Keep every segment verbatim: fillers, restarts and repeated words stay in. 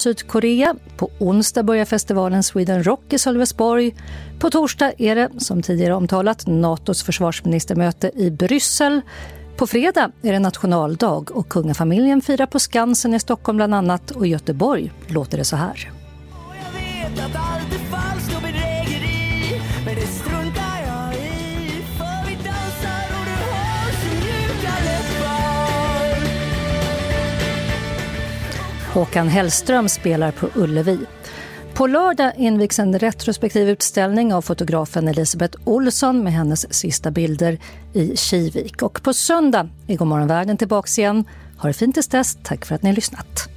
Sydkorea. På onsdag börjar festivalen Sweden Rock i Sölvesborg. På torsdag är det, som tidigare omtalat, NATOs försvarsministermöte i Bryssel. På fredag är det nationaldag och kungafamiljen firar på Skansen i Stockholm bland annat, och i Göteborg låter det så här. Jag vet att allt är falskt och bedrägeri, men det struntar jag i, för vi dansar och du har så mjuka läppar. Håkan Hellström spelar på Ullevi. På lördag invigs en retrospektiv utställning av fotografen Elisabeth Olsson med hennes sista bilder i Kivik. Och på söndag är Godmorgon Världen tillbaka igen. Ha det fint tills dess. Tack för att ni har lyssnat.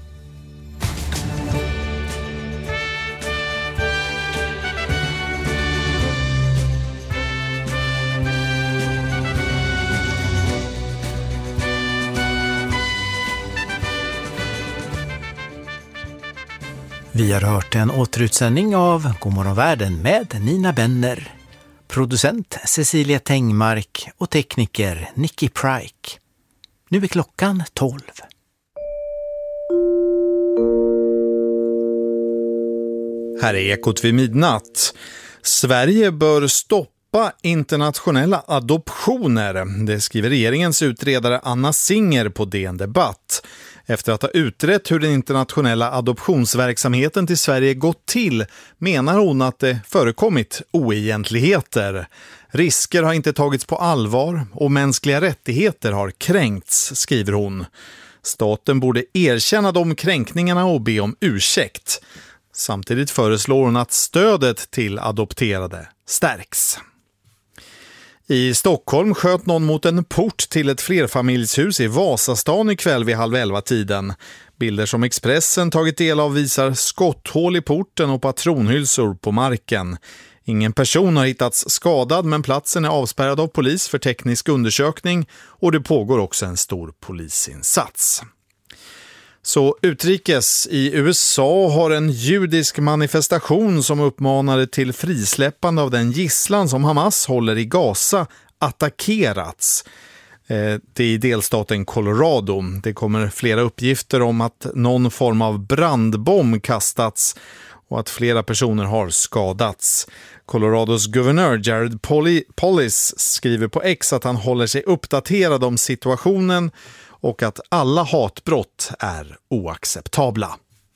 Vi har hört en återutsändning av Godmorgon Världen med Nina Benner, producent Cecilia Tengmark och tekniker Nicky Pryke. Nu är klockan tolv. Här är Ekot vid midnatt. Sverige bör stoppa internationella adoptioner. Det skriver regeringens utredare Anna Singer på D N Debatt. Efter att ha utrett hur den internationella adoptionsverksamheten till Sverige gått till menar hon att det förekommit oegentligheter. Risker har inte tagits på allvar och mänskliga rättigheter har kränkts, skriver hon. Staten borde erkänna de kränkningarna och be om ursäkt. Samtidigt föreslår hon att stödet till adopterade stärks. I Stockholm sköt någon mot en port till ett flerfamiljshus i Vasastan ikväll vid halv elva tiden. Bilder som Expressen tagit del av visar skotthål i porten och patronhylsor på marken. Ingen person har hittats skadad, men platsen är avspärrad av polis för teknisk undersökning och det pågår också en stor polisinsats. Så utrikes, i U S A har en judisk manifestation som uppmanade till frisläppande av den gisslan som Hamas håller i Gaza attackerats. Det är i delstaten Colorado. Det kommer flera uppgifter om att någon form av brandbomb kastats och att flera personer har skadats. Colorados guvernör Jared Polis skriver på X att han håller sig uppdaterad om situationen och att alla hatbrott är oacceptabla.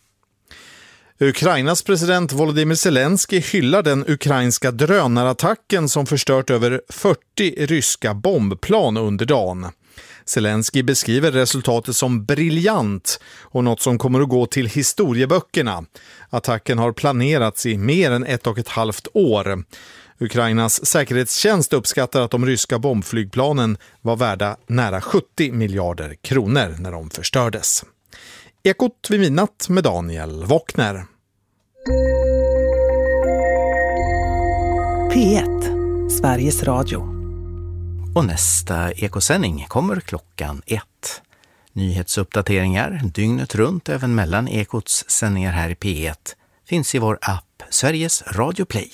Ukrainas president Volodymyr Zelensky hyllar den ukrainska drönarattacken som förstört över fyrtio ryska bombplan under dagen. Zelensky beskriver resultatet som briljant och något som kommer att gå till historieböckerna. Attacken har planerats i mer än ett och ett halvt år. Ukrainas säkerhetstjänst uppskattar att de ryska bombflygplanen var värda nära sjuttio miljarder kronor när de förstördes. Ekot vid midnatt med Daniel Wockner. P ett, Sveriges Radio. Och nästa ekosändning kommer klockan ett. Nyhetsuppdateringar dygnet runt även mellan Ekots sändningar här i P ett finns i vår app Sveriges Radio Play.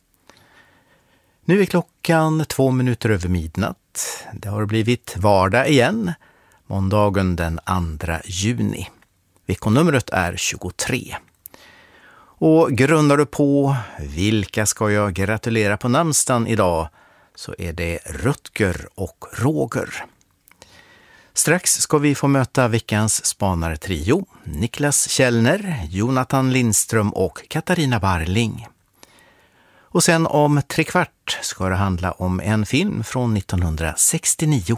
Nu är klockan två minuter över midnatt. Det har blivit vardag igen, måndagen den andra juni. Veckonumret är tjugotre. Och grundar du på vilka ska jag gratulera på namnsdagen idag, så är det Rutger och Roger. Strax ska vi få möta veckans spanartrio, Niklas Källner, Jonathan Lindström och Katarina Barling. Och sen om tre kvart ska det handla om en film från nittonhundrasextionio.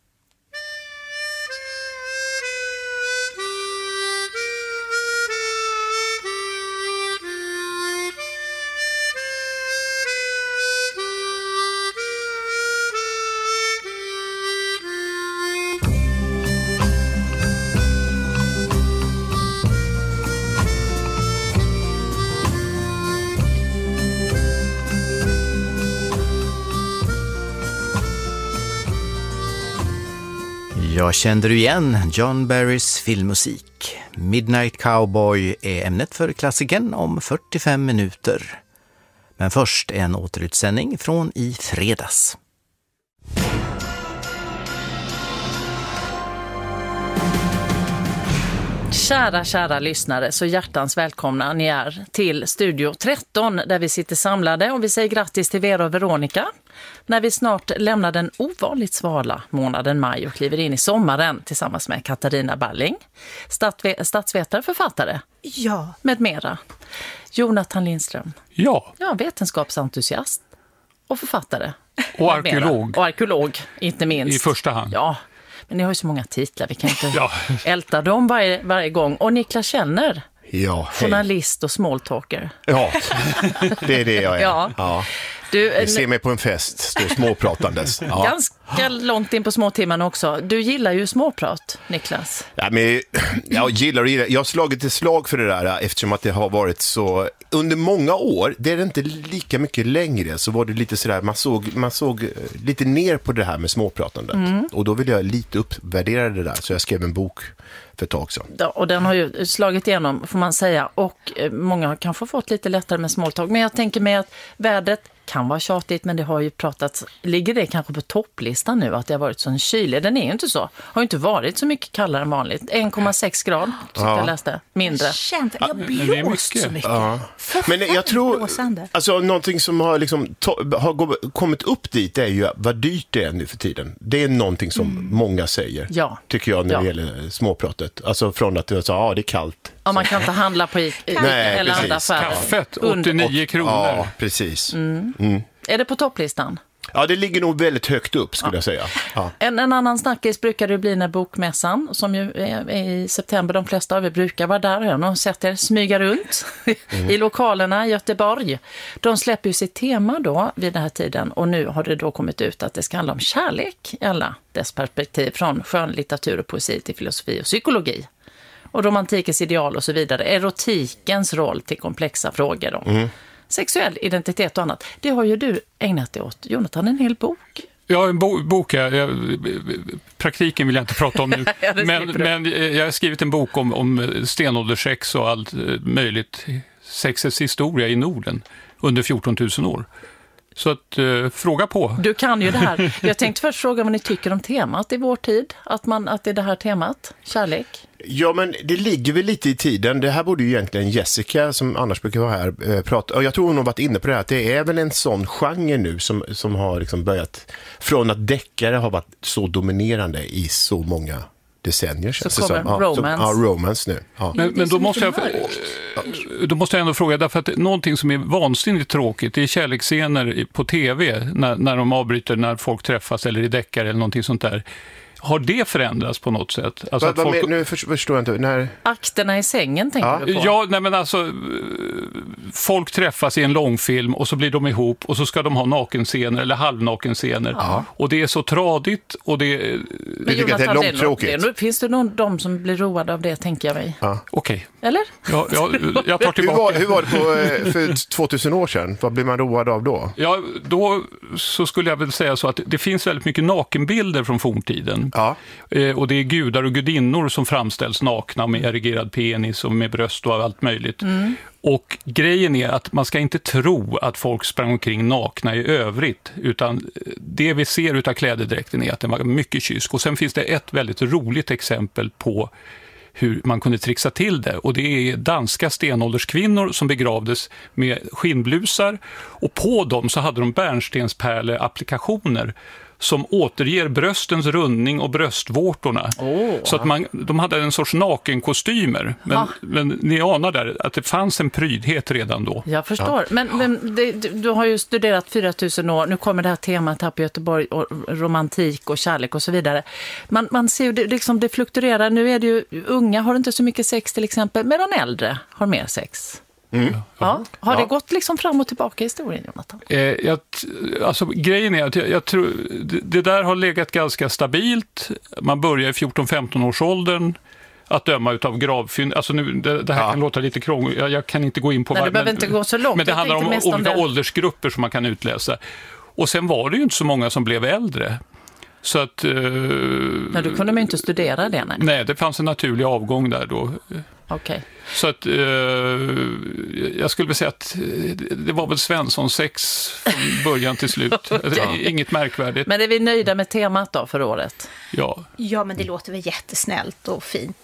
Jag kände du igen John Barrys filmmusik. Midnight Cowboy är ämnet för klassikern om fyrtiofem minuter. Men först en återutsändning från i fredags. Kära, kära lyssnare, så hjärtans välkomna ni är till Studio tretton där vi sitter samlade, och vi säger grattis till Vera och Veronica när vi snart lämnar den ovanligt svala månaden maj och kliver in i sommaren tillsammans med Katarina Balling, statsve- statsvetare, författare, Ja. med mera. Jonathan Lindström, Ja, ja, vetenskapsentusiast och författare. och med mera. arkeolog Och arkeolog, inte minst. i första hand. Ja, men ni har ju så många titlar, vi kan inte Ja. älta dem varje, varje gång. Och Niklas Källner, Ja, hej. journalist och smalltalker. Ja, det är det jag är. Ja. Ja. Du, Vi ser mig på en fest, står småpratandes. Ja. ganska långt in på småtimmarna också. Du gillar ju småprat, Niklas. Ja, men jag gillar och gillar. Jag har slagit ett slag för det där eftersom att det har varit så... Under många år, det är det inte lika mycket längre, så var det lite sådär, man såg, man såg lite ner på det här med småpratandet. Mm. Och då vill jag lite uppvärdera det där, så jag skrev en bok för ett tag sedan. Ja, och den har ju slagit igenom, får man säga. Och eh, många har kanske fått lite lättare med småtalk. Men jag tänker mig att vädret kan vara tjatigt, men det har ju pratats. Ligger det kanske på topplistan nu att det har varit så en kylig? Den är ju inte så. Har ju inte varit så mycket kallare än vanligt. en komma sex grad, tyckte Ja. jag läste. Mindre. Jag känt, jag det är blåst mycket. så mycket. Ja. Men jag tror, Blåsande. alltså någonting som har, liksom, to- har gå- kommit upp dit är ju vad dyrt det är nu för tiden. Det är någonting som Mm. många säger, Ja. tycker jag, när Ja. det gäller småpratet. Alltså från att det sa, ja, det är kallt. Ja, man kan inte handla på i, i, Nej, eller andra precis. affärer. Kaffet, Under- åttionio kronor. Ja, precis. Är det på topplistan? Ja, det ligger nog väldigt högt upp, skulle jag säga. Ja. En, en annan snackis brukar det bli när bokmässan, som ju är, är i september, de flesta av er brukar vara där. Jag har nog sett er smyga runt Mm. i lokalerna i Göteborg. De släpper ju sitt tema då vid den här tiden, och nu har det då kommit ut att det ska handla om kärlek i alla dess perspektiv, från skönlitteratur och poesi till filosofi och psykologi. Och romantikens ideal och så vidare. Erotikens roll till komplexa frågor om Mm. sexuell identitet och annat. Det har ju du ägnat dig åt, Jonathan, en hel bok. Ja, en bo- bok. Jag, jag, praktiken vill jag inte prata om nu. Ja, det men, slipper du. men jag har skrivit en bok om, om stenålderssex och allt eh, möjligt sexets historia i Norden under fjorton tusen år. Så att, eh, fråga på. Du kan ju det här. Jag tänkte först fråga vad ni tycker om temat i vår tid. Att, man, att det är det här temat, kärlek. Ja, men det ligger väl lite i tiden. Det här borde ju egentligen Jessica, som annars brukar vara här, eh, prata. Och jag tror hon har varit inne på det här, att det är väl en sån genre nu som, som har liksom börjat, från att deckare har varit så dominerande i så många decennier. känns det kommer som. Ja, romance. Så, ja, romance nu. Ja. Men, men då, måste jag, mörkt. då måste jag ändå fråga, därför att någonting som är vansinnigt tråkigt, det är kärleksscener i- på tv när, när de avbryter när folk träffas eller i deckare eller någonting sånt där. Har det förändrats på något sätt? Alltså Vad, att vad folk... men, nu för, förstår jag inte. När... Akterna i sängen tänker Ja. du på? Ja, nej men alltså, eh, folk träffas i en långfilm och så blir de ihop och så ska de ha nakenscener eller halvnakenscener. Och det är så tradigt och det är... Men Du tycker att det är Jonathan, långtråkigt? det är nog- finns det någon de som blir roade av det, tänker jag mig? Okej, Eller? ja, ja, jag tar Hur tillbaka. var, hur var det på, eh, för tvåtusen år sedan? Vad blir man road av då? Ja, då så skulle jag väl säga så att det finns väldigt mycket nakenbilder från forntiden. Ja. Eh, och det är gudar och gudinnor som framställs nakna med erigerad penis och med bröst och allt möjligt. Och grejen är att man ska inte tro att folk sprang omkring nakna i övrigt, utan det vi ser utav klädedräkten är att den var mycket kysk. Och sen finns det ett väldigt roligt exempel på hur man kunde trixa till det, och det är danska stenålderskvinnor som begravdes med skinnblusar, och på dem så hade de bärnstenspärle-applikationer som återger bröstens rundning och bröstvårtorna. Oh. Så att man, de hade en sorts nakenkostymer. Men, Ah. men ni anar där att det fanns en prydhet redan då. Jag förstår. Men, men det, du, du har ju studerat fyra tusen år. Nu kommer det här temat här på Göteborg, och romantik och kärlek och så vidare. Man, man ser ju det, liksom det fluktuerar. Nu är det ju, unga har inte så mycket sex till exempel, medan äldre har mer sex. Mm. Ja. Har Ja. det gått liksom fram och tillbaka i historien, Jonathan? Eh, jag, alltså, grejen är att jag, jag tror det, det där har legat ganska stabilt. Man börjar i fjorton-femton års åldern att döma utav gravfynd. Alltså nu, det, det här Ja. kan låta lite krångligt. Jag, jag kan inte gå in på... Nej, vad- det behöver inte gå så långt. Men det Jag handlar tänkte om mest om olika det. åldersgrupper som man kan utläsa. Och sen var det ju inte så många som blev äldre. Så att... Eh, Nej, då kunde man ju inte studera det, nej. nej, det fanns en naturlig avgång där då. Okej. Så att eh, jag skulle vilja säga att eh, det var väl Svensson sex från början till slut. Inget märkvärdigt. Men är vi nöjda med temat då för året? Ja. Ja, men det låter väl jättesnällt och fint.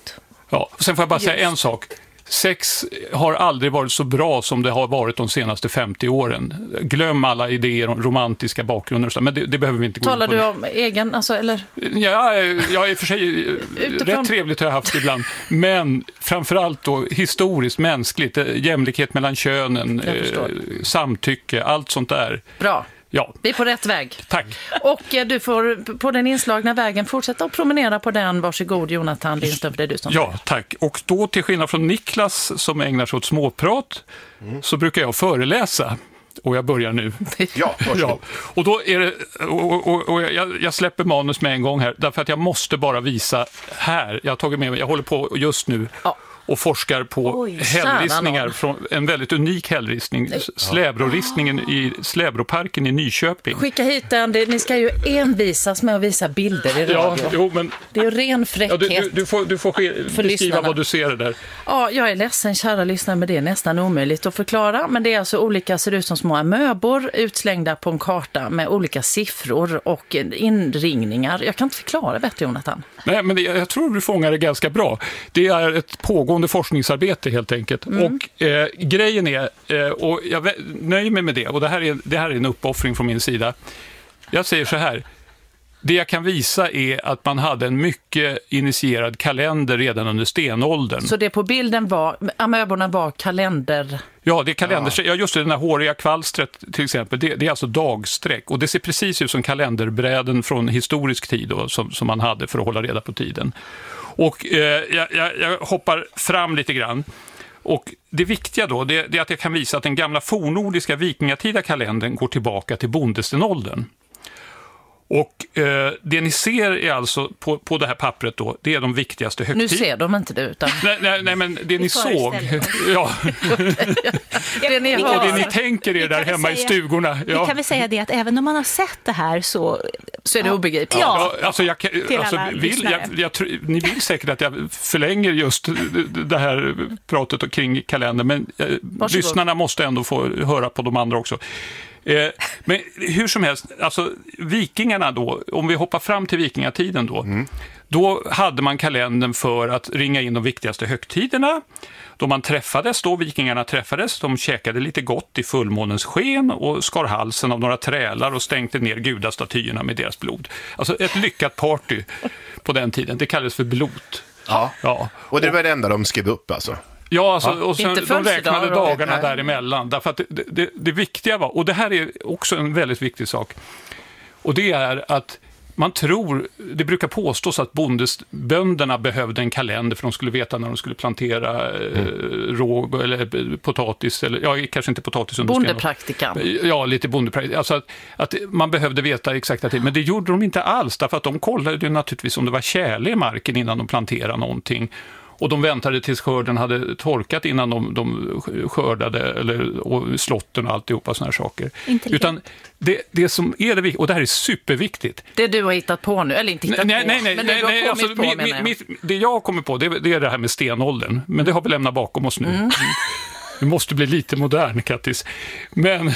Ja, och sen får jag bara säga en sak. Sex har aldrig varit så bra som det har varit de senaste femtio åren. Glöm alla idéer om romantiska bakgrunder och så, men det, det behöver vi inte gå Talar in på. Talar du om egen, alltså, eller? Ja, jag är i och för sig Utifrån... rätt trevligt har jag haft ibland, men framförallt då historiskt, mänskligt, jämlikhet mellan könen, eh, samtycke, allt sånt där. Bra. Ja. Vi är på rätt väg. Tack. Och eh, du får på den inslagna vägen fortsätta att promenera på den. Varsågod Jonathan Lindström, för det är du som Ja, tack. Och då till skillnad från Niklas som ägnar sig åt småprat mm. så brukar jag föreläsa. Och jag börjar nu. Ja, ja. Och då är det, och, och, och jag, jag släpper manus med en gång här, därför att jag måste bara visa här. Jag har tagit med mig, jag håller på just nu. Ja. Och forskar på Oj, hällristningar, från en väldigt unik hällristning, Släbroristningen i Släbroparken i Nyköping. Skicka hit den, det, ni ska ju envisas med att visa bilder i radio. Ja, jo, men, det är ju ren fräckhet. Ja, du, du, du får, du får ske, beskriva lyssnarna. Vad du ser där. Ja, jag är ledsen, kära lyssnare, men det är nästan omöjligt att förklara. Men det är alltså olika, ser ut som små amöbor utslängda på en karta med olika siffror och inringningar. Jag kan inte förklara bättre, Jonathan. Nej, men det, jag tror du fångar det ganska bra. Det är ett pågående forskningsarbete helt enkelt. Mm. Och eh, grejen är, eh, och jag nöjer mig med det, och det här, är, det här är en uppoffring från min sida. Jag säger så här, det jag kan visa är att man hade en mycket initierad kalender redan under stenåldern. Så det på bilden var, amöborna var kalender... Ja, det är kalender. Ja. Ja, just det, den här håriga kvalstret till exempel, det, det är alltså dagsträck. Och det ser precis ut som kalenderbräden från historisk tid då, som, som man hade för att hålla reda på tiden. Och eh, jag, jag, jag hoppar fram lite grann. Och det viktiga då, det, det är att jag kan visa att den gamla fornnordiska vikingatida kalendern går tillbaka till bondestenåldern. Och eh, det ni ser är alltså på, på det här pappret då, det är de viktigaste högtiderna. Nu ser de inte det utan... Nej, nej, nej men det ni såg... Ja. det ni har. Och det ni tänker er där hemma säga, i stugorna. Ja. Vi kan väl säga det att även om man har sett det här så... Så är det obegripligt. Ja, ja alltså, jag, alltså vill, jag, jag, jag, ni vill säkert att jag förlänger just det här pratet kring kalendern, men eh, lyssnarna måste ändå få höra på de andra också. Eh, men hur som helst, alltså vikingarna då, om vi hoppar fram till vikingatiden då, mm. då hade man kalendern för att ringa in de viktigaste högtiderna. Då man träffades, då vikingarna träffades, de käkade lite gott i fullmånens sken och skar halsen av några trälar och stängde ner gudastatyerna med deras blod. Alltså ett lyckat party på den tiden, det kallades för blot. Ja, ja. Och det var det enda de skrev upp alltså? Ja, alltså, och sen, de räknade dagarna och... däremellan. Därför att det, det, det viktiga var, och det här är också en väldigt viktig sak, och det är att man tror, det brukar påstås att bondesbönderna behövde en kalender för de skulle veta när de skulle plantera mm. eh, råg eller potatis, eller ja, kanske inte potatis under bondepraktikan. Ja, lite bondepraktikan. Alltså att, att man behövde veta exakta tid, men det gjorde de inte alls, därför att de kollade ju naturligtvis om det var tjäle i marken innan de planterade någonting. Och de väntade tills skörden hade torkat innan de, de skördade, eller och slotten och alltihopa såna här saker. Utan det, det som är det viktiga, och det här är superviktigt. Det du har hittat på nu, eller inte hittat nej, på, nej, nej, men nej, du har nej, kommit alltså, på mi, menar jag. Mi, det jag har kommit på, det, det är det här med stenåldern. Men det har vi lämnat bakom oss nu. Mm. Vi måste bli lite modern, Kattis. Men...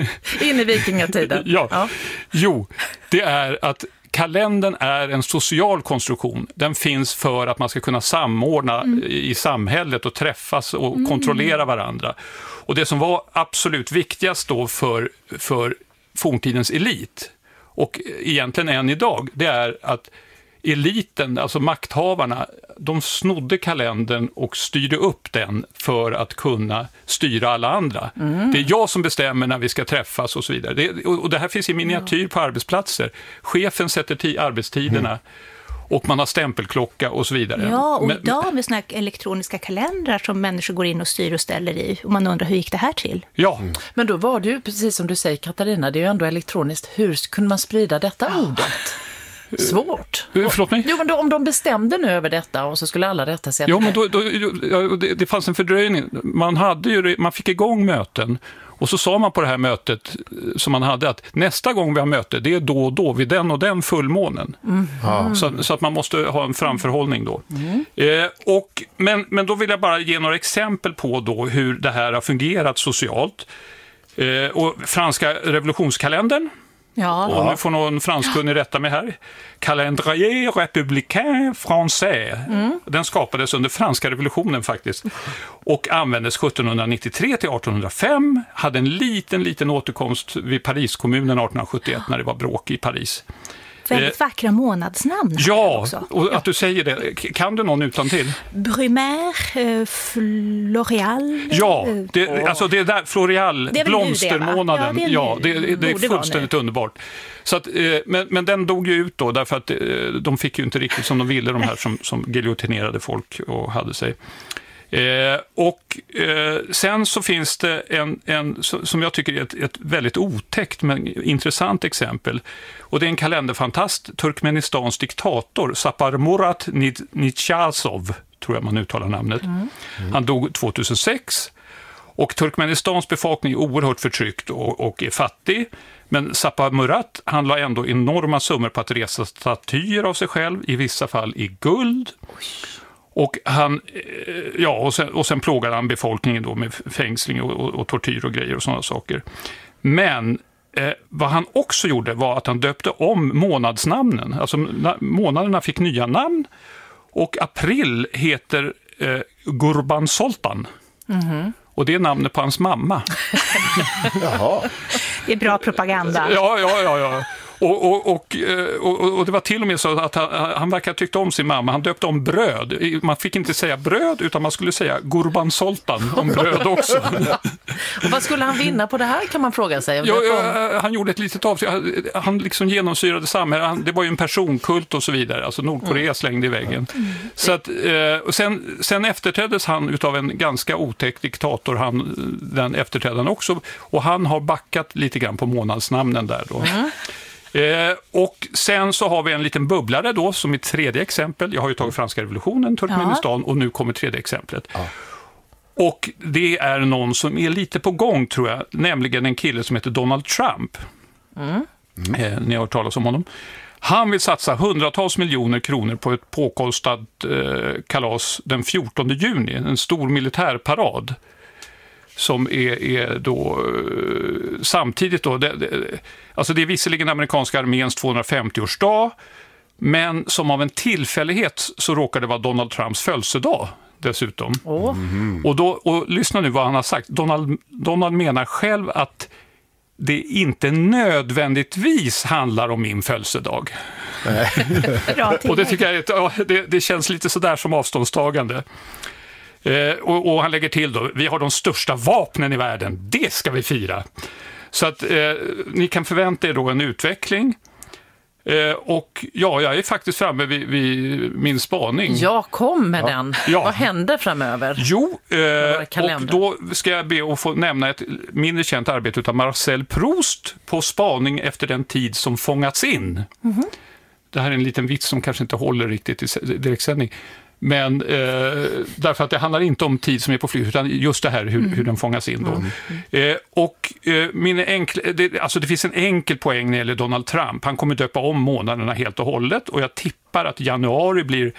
In i vikingatiden. ja. ja. Jo, det är att kalendern är en social konstruktion. Den finns för att man ska kunna samordna mm. i samhället och träffas och mm. kontrollera varandra. Och det som var absolut viktigast då för, för forntidens elit, och egentligen än idag, det är att eliten, alltså makthavarna, de snodde kalendern och styrde upp den för att kunna styra alla andra. Mm. Det är jag som bestämmer när vi ska träffas och så vidare. Det, och det här finns i miniatyr på arbetsplatser. Chefen sätter t- arbetstiderna mm. och man har stämpelklocka och så vidare. Ja, och Men, idag har vi såna här elektroniska kalendrar som människor går in och styr och ställer i. Och man undrar, hur gick det här till? Ja. Mm. Men då var det ju, precis som du säger Katarina, det är ju ändå elektroniskt. Hur kunde man sprida detta ordet? Svårt. Uh, förlåt mig? Jo, men då, om de bestämde nu över detta och så skulle alla rätta sig. Jo, men då, då, ja, det, det fanns en fördröjning. Man, hade ju, man fick igång möten och så sa man på det här mötet som man hade att nästa gång vi har möte, det är då och då, vid den och den fullmånen. Mm. Mm. Så, så att man måste ha en framförhållning då. Mm. Eh, och, men, men då vill jag bara ge några exempel på då hur det här har fungerat socialt. Eh, och franska revolutionskalendern, Ja. Och nu får någon franskunnig rätta mig här. Calendrier républicain français. Mm. Den skapades under franska revolutionen faktiskt. Och användes sjuttonhundranittiotre till artonhundrafem. Hade en liten, liten återkomst vid Pariskommunen artonhundrasjuttioett när det var bråk i Paris. Väldigt vackra månadsnamn. Ja, också. Och att du säger det. Kan du någon utan till? Brumaire, eh, Floreal. Ja, det, alltså det är där, Floreal, det är blomstermånaden. Det, ja, det, ja, det, det är fullständigt underbart. Så att, eh, men, men den dog ju ut då, därför att eh, de fick ju inte riktigt som de ville, de här som, som giljotinerade folk och hade sig. Eh, och eh, sen så finns det en, en som jag tycker är ett, ett väldigt otäckt men intressant exempel, och det är en kalenderfantast, Turkmenistans diktator Saparmurat Nichazov, tror jag man uttalar namnet. Mm. Mm. Han dog tjugohundrasex, och Turkmenistans befolkning är oerhört förtryckt och, och är fattig, men Saparmurat, han la ändå enorma summor på att resa statyer av sig själv, i vissa fall i guld. Och han, ja, och sen, och sen plågade han befolkningen då med fängsling och, och, och tortyr och grejer och sådana saker. Men eh, vad han också gjorde var att han döpte om månadsnamnen. Alltså na, månaderna fick nya namn, och april heter eh, Gurban Sultan. Mm-hmm. Och det är namnet på hans mamma. Jaha. Det är bra propaganda. Ja, ja, ja, ja. Och, och, och, och, och det var till och med så att han, han verkar tyckte om sin mamma. Han döpte om bröd. Man fick inte säga bröd, utan man skulle säga Gurban Sultan om bröd också. Och vad skulle han vinna på det här, kan man fråga sig? Ja, han gjorde ett litet avsteg. Han liksom genomsyrade samhället. Det var ju en personkult och så vidare. Alltså Nordkorea mm. slängde i väggen. Mm. Så att, och sen, sen efterträddes han utav en ganska otäck diktator. Han, den efterträdaren också. Och han har backat lite grann på månadsnamnen där då. Mm. Eh, och sen så har vi en liten bubblare då, som är tredje exempel. Jag har ju tagit franska revolutionen, Turkmenistan, ja. Och nu kommer tredje exemplet. Ja. Och det är någon som är lite på gång, tror jag, nämligen en kille som heter Donald Trump. Mm. Mm. Eh, ni har hört talas om honom. Han vill satsa hundratals miljoner kronor på ett påkostat eh, kalas den fjortonde juni, en stor militärparad. Som är, är då samtidigt då, det, det, alltså det är visserligen amerikanska arméns tvåhundrafemtioårsdag, men som av en tillfällighet så råkar det vara Donald Trumps födelsedag dessutom. Oh. Mm. Och, då, och lyssna nu vad han har sagt. Donald, Donald menar själv att det inte nödvändigtvis handlar om min födelsedag. Och det tycker jag ja, det, det känns lite sådär som avståndstagande. Eh, och, och han lägger till då, vi har de största vapnen i världen, det ska vi fira. Så att eh, ni kan förvänta er då en utveckling. Eh, och ja, jag är faktiskt framme vid, vid min spaning. Ja, kom med ja. den. Ja. Vad händer framöver? Jo, eh, och då ska jag be att få nämna ett mindre känt arbete av Marcel Proust på spaning efter den tid som fångats in. Mm-hmm. Det här är en liten vits som kanske inte håller riktigt i direktsändning. Men eh, därför att det handlar inte om tid som är på flykt, utan just det här hur, mm. hur den fångas in då. Mm. Eh, och eh, min enkla, det, alltså det finns en enkel poäng när det gäller Donald Trump. Han kommer döpa om månaderna helt och hållet, och jag tippar att januari blir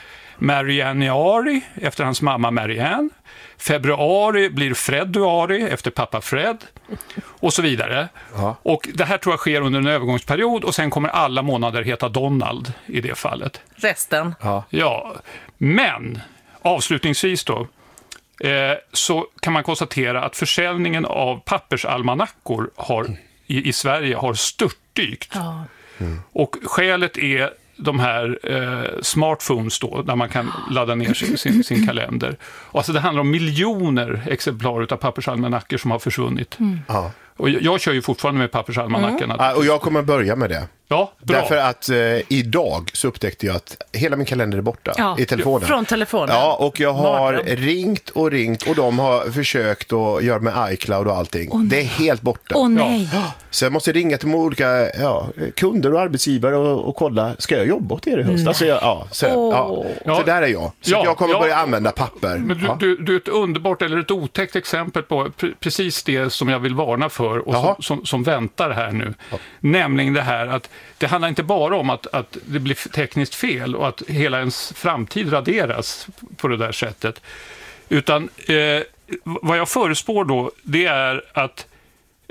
Marianne efter hans mamma Marianne. Februari blir Februari efter pappa Fred och så vidare. Ja. Och det här tror jag sker under en övergångsperiod, och sen kommer alla månader heta Donald i det fallet. Resten? Ja. Ja. Men avslutningsvis då eh, så kan man konstatera att försäljningen av pappersalmanackor har, i, i Sverige har störtdykt. Ja. Mm. Och skälet är de här eh, smartphones då, där man kan ladda ner sin, sin, sin kalender. Och alltså det handlar om miljoner exemplar av pappersalmanackor som har försvunnit. Mm. Ja. Och jag, jag kör ju fortfarande med pappersalmanackorna. Mm. Och jag kommer börja med det. Ja, bra. Därför att eh, idag så upptäckte jag att hela min kalender är borta ja. i telefonen. Från telefonen? Ja, och jag har Mardröm. ringt och ringt, och de har försökt att göra med iCloud och allting. Oh, det är helt borta. Åh oh, nej. Ja. Så jag måste ringa till de olika ja, kunder och arbetsgivare och, och kolla, ska jag jobba åt er i höst? Alltså, jag, ja, så, oh. ja. så där är jag. Så ja, jag kommer ja. börja använda papper. Men du, ja. du, du är ett underbart eller ett otäckt exempel på pre- precis det som jag vill varna för och som, som, som väntar här nu. Ja. Nämligen det här att det handlar inte bara om att, att det blir tekniskt fel och att hela ens framtid raderas på det där sättet. Utan eh, vad jag förespår då, det är att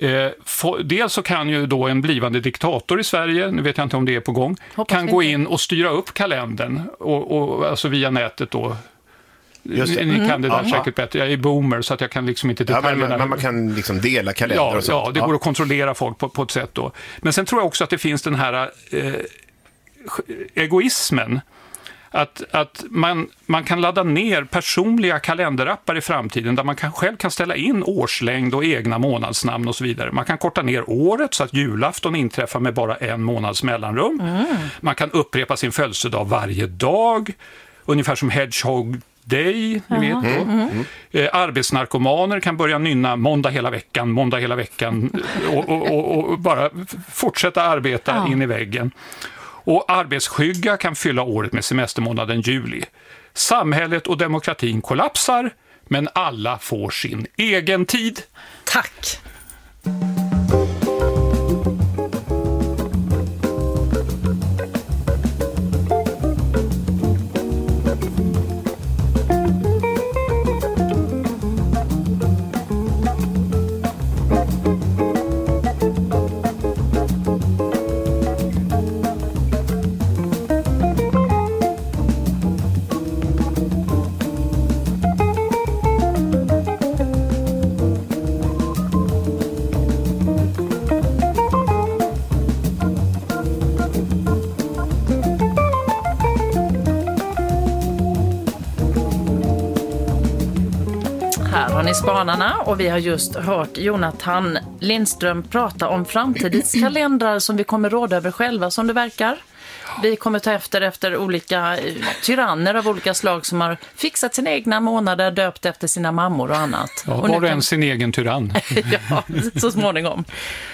Eh, för, dels så kan ju då en blivande diktator i Sverige, nu vet jag inte om det är på gång, Hoppas kan gå in och styra upp kalendern, och, och, alltså via nätet då. Just det. Ni kan det där Mm. säkert bättre. Jag är boomer så att jag kan liksom inte Ja, detaljerna. men, men man kan liksom dela kalender Ja, och sånt. ja, det går att kontrollera folk på, på ett sätt då. Men sen tror jag också att det finns den här eh, egoismen. Att, att man, man kan ladda ner personliga kalenderappar i framtiden där man kan, själv kan ställa in årslängd och egna månadsnamn och så vidare. Man kan korta ner året så att julafton inträffar med bara en månads mellanrum. Mm. Man kan upprepa sin födelsedag varje dag, ungefär som Hedgehog Day, ni vet då. Mm. Mm. Eh, arbetsnarkomaner kan börja nynna måndag hela veckan, måndag hela veckan och, och, och, och bara fortsätta arbeta ja. in i väggen. Och arbetsskygga kan fylla året med semestermånaden juli. Samhället och demokratin kollapsar, men alla får sin egen tid. Tack! Spanarna, och vi har just hört Jonathan Lindström prata om framtidens kalendrar som vi kommer råda över själva, som det verkar. Vi kommer ta efter efter olika tyranner av olika slag som har fixat sina egna månader, döpt efter sina mammor och annat. Ja, och var det kan... en sin egen tyrann? Ja, så småningom.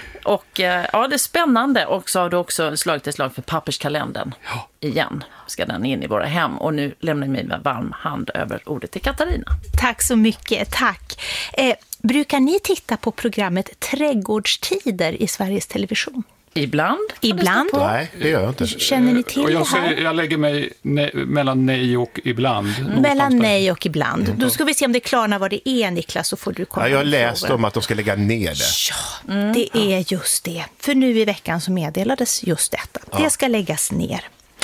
Och ja, det är spännande, och så har du också slagit ett slag för papperskalendern. Ja. Igen ska den in i våra hem, och nu lämnar jag mig med varm hand över ordet till Katarina. Tack så mycket, tack. Eh, brukar ni titta på programmet Trädgårdstider i Sveriges Television? Ibland. Ibland? Nej, det gör jag inte. Känner ni till och jag det här? Säger, jag lägger mig ne- mellan nej och ibland. Mellan nej och ibland. Mm. Då ska vi se om det klarnar vad det är, Niklas, så får du komma. Ja, jag har läst frågan. om att de ska lägga ner det. Ja, mm. det är just det. För nu i veckan så meddelades just detta. Ja. Det ska läggas ner.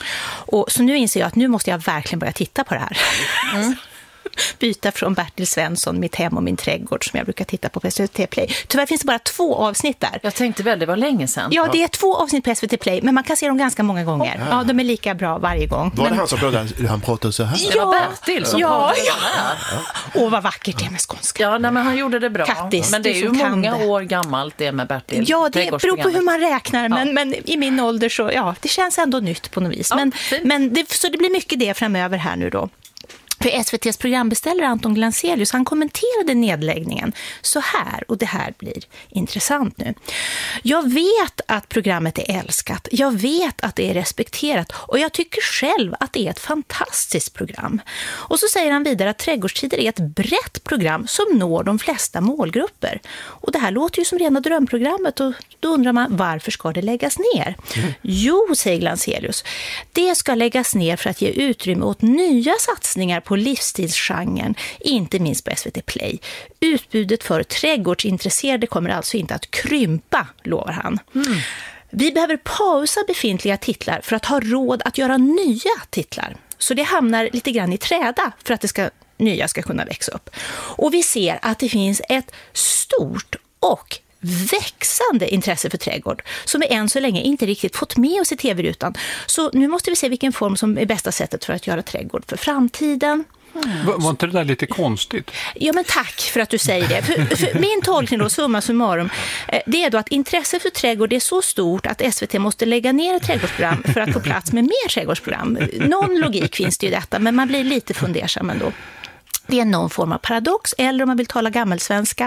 Och så nu inser jag att nu måste jag verkligen börja titta på det här. Mm. Byta från Bertil Svensson, Mitt hem och min trädgård, som jag brukar titta på på S V T Play. Tyvärr finns det bara två avsnitt där. Jag tänkte väl, det var länge sedan. Ja, det är två avsnitt på S V T Play, men man kan se dem ganska många gånger. Ja, ja de är lika bra varje gång. Var det men... han som pratade, han pratade så här? Ja, det var Bertil som ja, pratade ja. så här. Åh, vad vackert det är med skånska. Ja, nej, men han gjorde det bra. Kattis, men det är ju många det. år gammalt det med Bertil. Ja, det beror på hur man räknar, men, ja. men i min ålder så, ja, det känns ändå nytt på något vis. Ja, men fint. men det, så det blir mycket det framöver här nu då. För S V T:s programbeställare Anton Glanselius, han kommenterade nedläggningen så här, och det här blir intressant nu. Jag vet att programmet är älskat, jag vet att det är respekterat, och jag tycker själv att det är ett fantastiskt program. Och så säger han vidare att Trädgårdstider är ett brett program som når de flesta målgrupper. Och det här låter ju som rena drömprogrammet, och då undrar man, varför ska det läggas ner? Mm. Jo, säger Glanselius, det ska läggas ner för att ge utrymme åt nya satsningar på livsstilsgenren, inte minst på S V T Play. Utbudet för trädgårdsintresserade kommer alltså inte att krympa, lovar han. Mm. Vi behöver pausa befintliga titlar för att ha råd att göra nya titlar. Så det hamnar lite grann i träda för att det ska, nya ska kunna växa upp. Och vi ser att det finns ett stort och växande intresse för trädgård som vi än så länge inte riktigt fått med oss i tv-rutan. Så nu måste vi se vilken form som är bästa sättet för att göra trädgård för framtiden. Mm. Var, var inte det där lite konstigt? Ja, men tack för att du säger det. För, för min tolkning då, summa summarum, det är då att intresset för trädgård är så stort att S V T måste lägga ner ett trädgårdsprogram för att få plats med mer trädgårdsprogram. Någon logik finns det ju i detta, men man blir lite fundersam ändå. Det är någon form av paradox, eller om man vill tala gammelsvenska,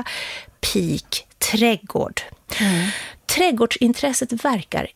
peak trädgård. Mm. Trädgårdsintresset verkar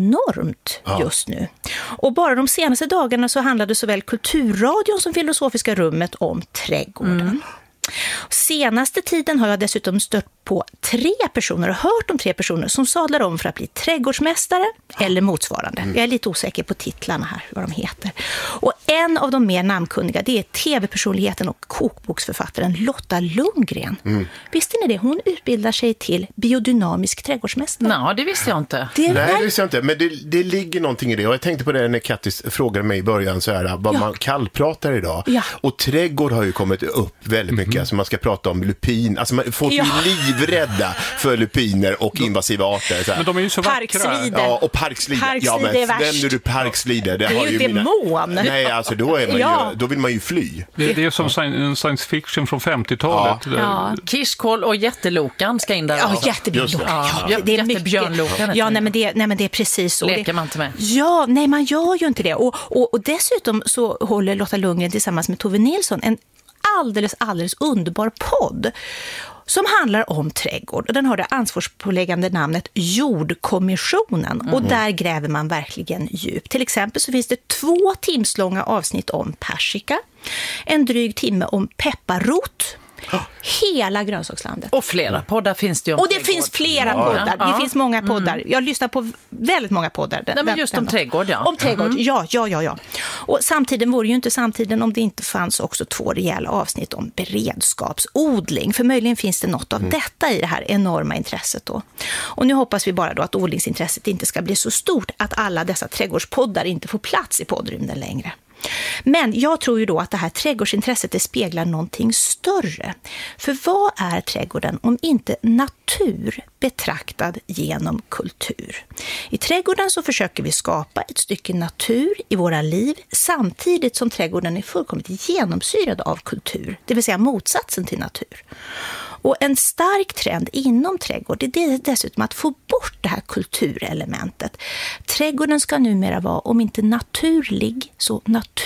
enormt ja. just nu. Och bara de senaste dagarna så handlade såväl Kulturradion som Filosofiska rummet om trädgården. Mm. Senaste tiden har jag dessutom stött på tre personer och hört om tre personer som sadlar om för att bli trädgårdsmästare eller motsvarande. Jag är lite osäker på titlarna här, vad de heter. Och en av de mer namnkunniga, det är tv-personligheten och kokboksförfattaren Lotta Lundgren. Mm. Visste ni det? Hon utbildar sig till biodynamisk trädgårdsmästare. Nej, det visste jag inte. Det Nej, är... det visste jag inte. Men det, det ligger någonting i det. Och jag tänkte på det när Kattis frågade mig i början så här, vad ja. man kallpratar idag. Ja. Och trädgård har ju kommit upp väldigt mycket. Mm. Alltså man ska prata om lupin. Alltså man, folk är ja. livrädda för lupiner och invasiva arter. Så här. Men de är ju så vackra. Parkslide. Ja, och parkslide. Parkslide ja, men är värst. nämner du parkslide? Det, det är har ju ju demon. Mina... Nej, alltså då, är man ja. ju, då vill man ju fly. Det, det är som science fiction från femtiotalet. Ja. Ja. Kirskål och jättelokan ska in där. Ja, jättebjörnlokan. Ja, ja, det är jättebjörnlokan. Ja, nej men, det, nej men det är precis så. Leker man inte med? Ja, nej man gör ju inte det. Och, och, och dessutom så håller Lotta Lundgren tillsammans med Tove Nilsson en alldeles, alldeles underbar podd som handlar om trädgård. Och den har det ansvarspåläggande namnet Jordkommissionen. Mm. Och där gräver man verkligen djup. Till exempel så finns det två timslånga avsnitt om persika. En dryg timme om pepparrot. Hela grönsakslandet. Och flera poddar finns det ju om Och det trädgård. finns flera ja. poddar. Ja. Det finns många poddar. Mm. Jag lyssnar på väldigt många poddar. Nej, men just om trädgård, ja. Om trädgård, Mm. ja, ja, ja, ja. Och samtiden vore ju inte samtiden om det inte fanns också två rejäla avsnitt om beredskapsodling. För möjligen finns det något av mm. detta i det här enorma intresset då. Och nu hoppas vi bara då att odlingsintresset inte ska bli så stort att alla dessa trädgårdspoddar inte får plats i poddrymden längre. Men jag tror ju då att det här trädgårdsintresset det speglar någonting större. För vad är trädgården om inte natur betraktad genom kultur? I trädgården så försöker vi skapa ett stycke natur i våra liv samtidigt som trädgården är fullkomligt genomsyrad av kultur, det vill säga motsatsen till natur. Och en stark trend inom trädgård det är dessutom att få bort det här kulturelementet. Trädgården ska numera vara, om inte naturlig, så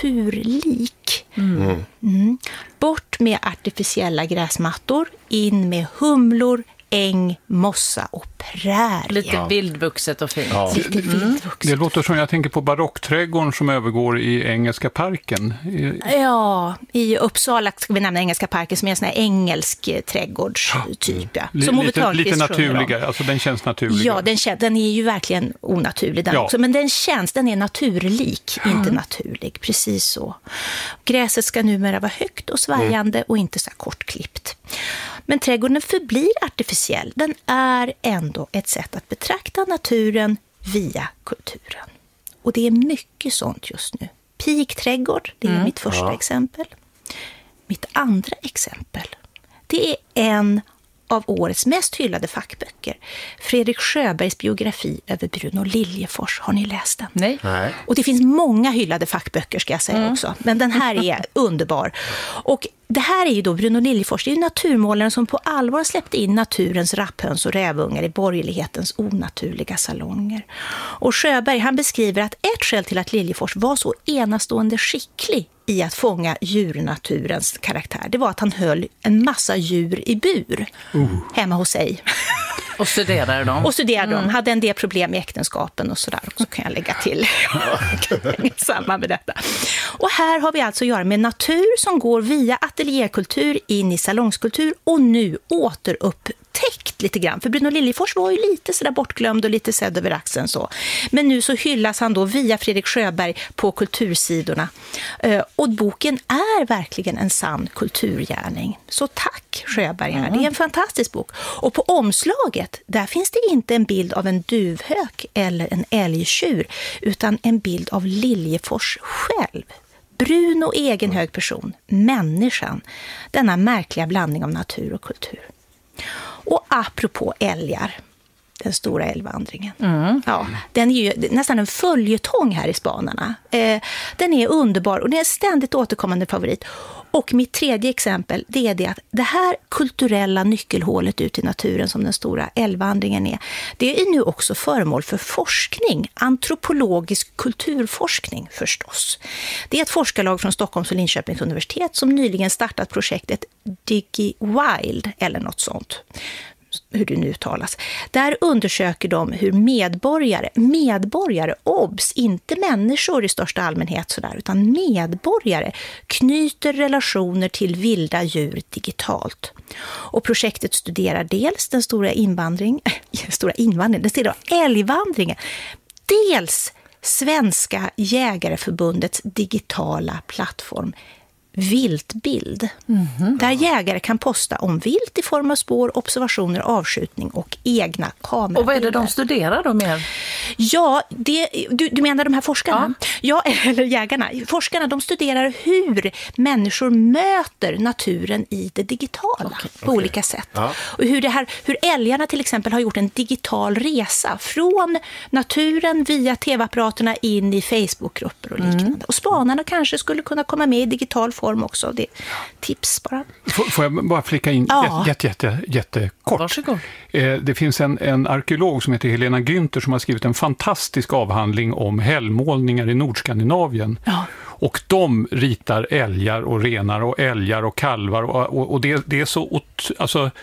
naturlik. Mm. Mm. Bort med artificiella gräsmattor, in med humlor, äng, mossa och prärie. Lite ja. vildvuxet och fint. Ja. Lite mm. vildvuxet. Det låter som jag tänker på barockträdgården som övergår i Engelska parken. Ja, i Uppsala ska vi nämna Engelska parken som är en sån här engelsk trädgårdstyp. Ja. Som lite, lite naturligare, alltså den känns naturligare. Ja, den, kän, den är ju verkligen onaturlig den ja. också, men den känns, den är naturlik, mm. inte naturlig, precis så. Gräset ska numera vara högt och svajande mm. och inte så kortklippt. Men trädgården förblir artificiell. Den är ändå ett sätt att betrakta naturen via kulturen. Och det är mycket sånt just nu. Pikträdgård, det är mm. mitt första ja. exempel. Mitt andra exempel, det är en av årets mest hyllade fackböcker. Fredrik Sjöbergs biografi över Bruno Liljefors. Har ni läst den? Nej. Nej. Och det finns många hyllade fackböcker ska jag säga mm. också. Men den här är underbar. Och det här är ju då Bruno Liljefors, det är ju naturmålaren som på allvar släppte in naturens rapphöns och rävungar i borgerlighetens onaturliga salonger. Och Sjöberg, han beskriver att ett skäl till att Liljefors var så enastående skicklig i att fånga djurnaturens karaktär, det var att han höll en massa djur i bur uh. hemma hos sig. Och studerade dem. Och studerade mm. dem. Hade en del problem i äktenskapen och sådär. Och så kan jag lägga till samma med detta. Och här har vi alltså att göra med natur som går via ateljérkultur in i salongskultur och nu återupptäckt lite grann. För Bruno Liljefors var ju lite sådär bortglömd och lite sedd över axeln så. Men nu så hyllas han då via Fredrik Sjöberg på kultursidorna. Och boken är verkligen en sann kulturgärning. Så tack Sjöberg här. Mm. Det är en fantastisk bok. Och på omslaget, där finns det inte en bild av en duvhök eller en älgtjur utan en bild av Liljefors själv. Brun och egen hög person, människan. Denna märkliga blandning av natur och kultur. Och apropå älgar, den stora älgvandringen. Mm. Ja, den är ju nästan en följetong här i Spanarna. Eh, den är underbar och det är en ständigt återkommande favorit. Och mitt tredje exempel, det är det att det här kulturella nyckelhålet ut i naturen som den stora älgvandringen är, det är nu också föremål för forskning, antropologisk kulturforskning förstås. Det är ett forskarlag från Stockholms och Linköpings universitet som nyligen startat projektet DigiWild eller något sånt. hur det nu uttalas. Där undersöker de hur medborgare, medborgare, obs, inte människor i största allmänhet sådär, utan medborgare knyter relationer till vilda djur digitalt. Och projektet studerar dels den stora invandring, äh, stora invandringen, den stora älgvandringen, dels Svenska jägareförbundets digitala plattform Viltbild, mm-hmm. där jägare kan posta om vilt i form av spår, observationer, avskjutning och egna kameror. Och vad är det de studerar då mer? Ja, det, du, du menar de här forskarna? Ja. ja, eller jägarna. Forskarna, de studerar hur människor möter naturen i det digitala okay, på okay. olika sätt. Ja. Och hur, det här, hur älgarna till exempel har gjort en digital resa från naturen via tv-apparaterna in i Facebookgrupper och liknande. Mm. Och spanarna kanske skulle kunna komma med i digital form också. Det är tips bara. Får, får jag bara flika in ja. jätte, jätte, jättekort? Varsågod. Eh, det finns en, en arkeolog som heter Helena Günther som har skrivit en fantastisk avhandling om hällmålningar i Nordskandinavien. Ja. Och de ritar älgar och renar och älgar och kalvar och, och, och det, det är så... Alltså,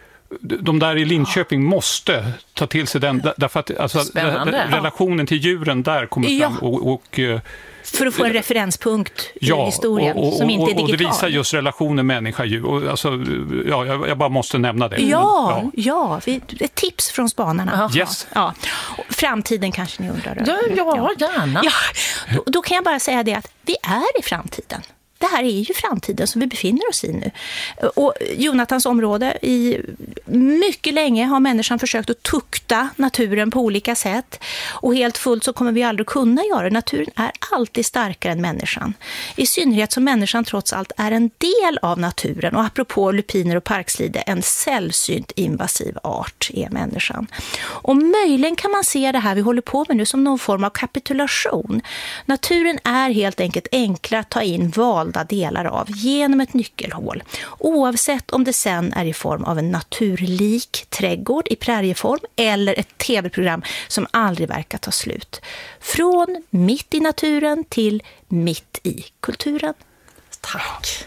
de där i Linköping måste ta till sig den, därför att alltså, relationen till djuren där kommer ja. fram och... och för att få en referenspunkt ja, i historien och, och, som inte är digital. Och det visar just relationen människa-djur. Och alltså, ja, jag, jag bara måste nämna det. Ja, ja. ja ett tips från spanarna. Yes. Ja. Framtiden kanske ni undrar över. Ja, ja, gärna. Ja, då, då kan jag bara säga det att vi är i framtiden. Det här är ju framtiden som vi befinner oss i nu. Och Jonathans område, i mycket länge har människan försökt att tukta naturen på olika sätt. Och helt fullt så kommer vi aldrig kunna göra det. Naturen är alltid starkare än människan. I synnerhet som människan trots allt är en del av naturen. Och apropå lupiner och parkslide, en sällsynt invasiv art är människan. Och möjligen kan man se det här vi håller på med nu som någon form av kapitulation. Naturen är helt enkelt enklare att ta in val delar av genom ett nyckelhål, oavsett om det sen är i form av en naturlik trädgård i prärieform eller ett tv-program som aldrig verkar ta slut. Från mitt i naturen till mitt i kulturen. Tack.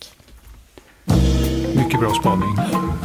Mycket bra spaning.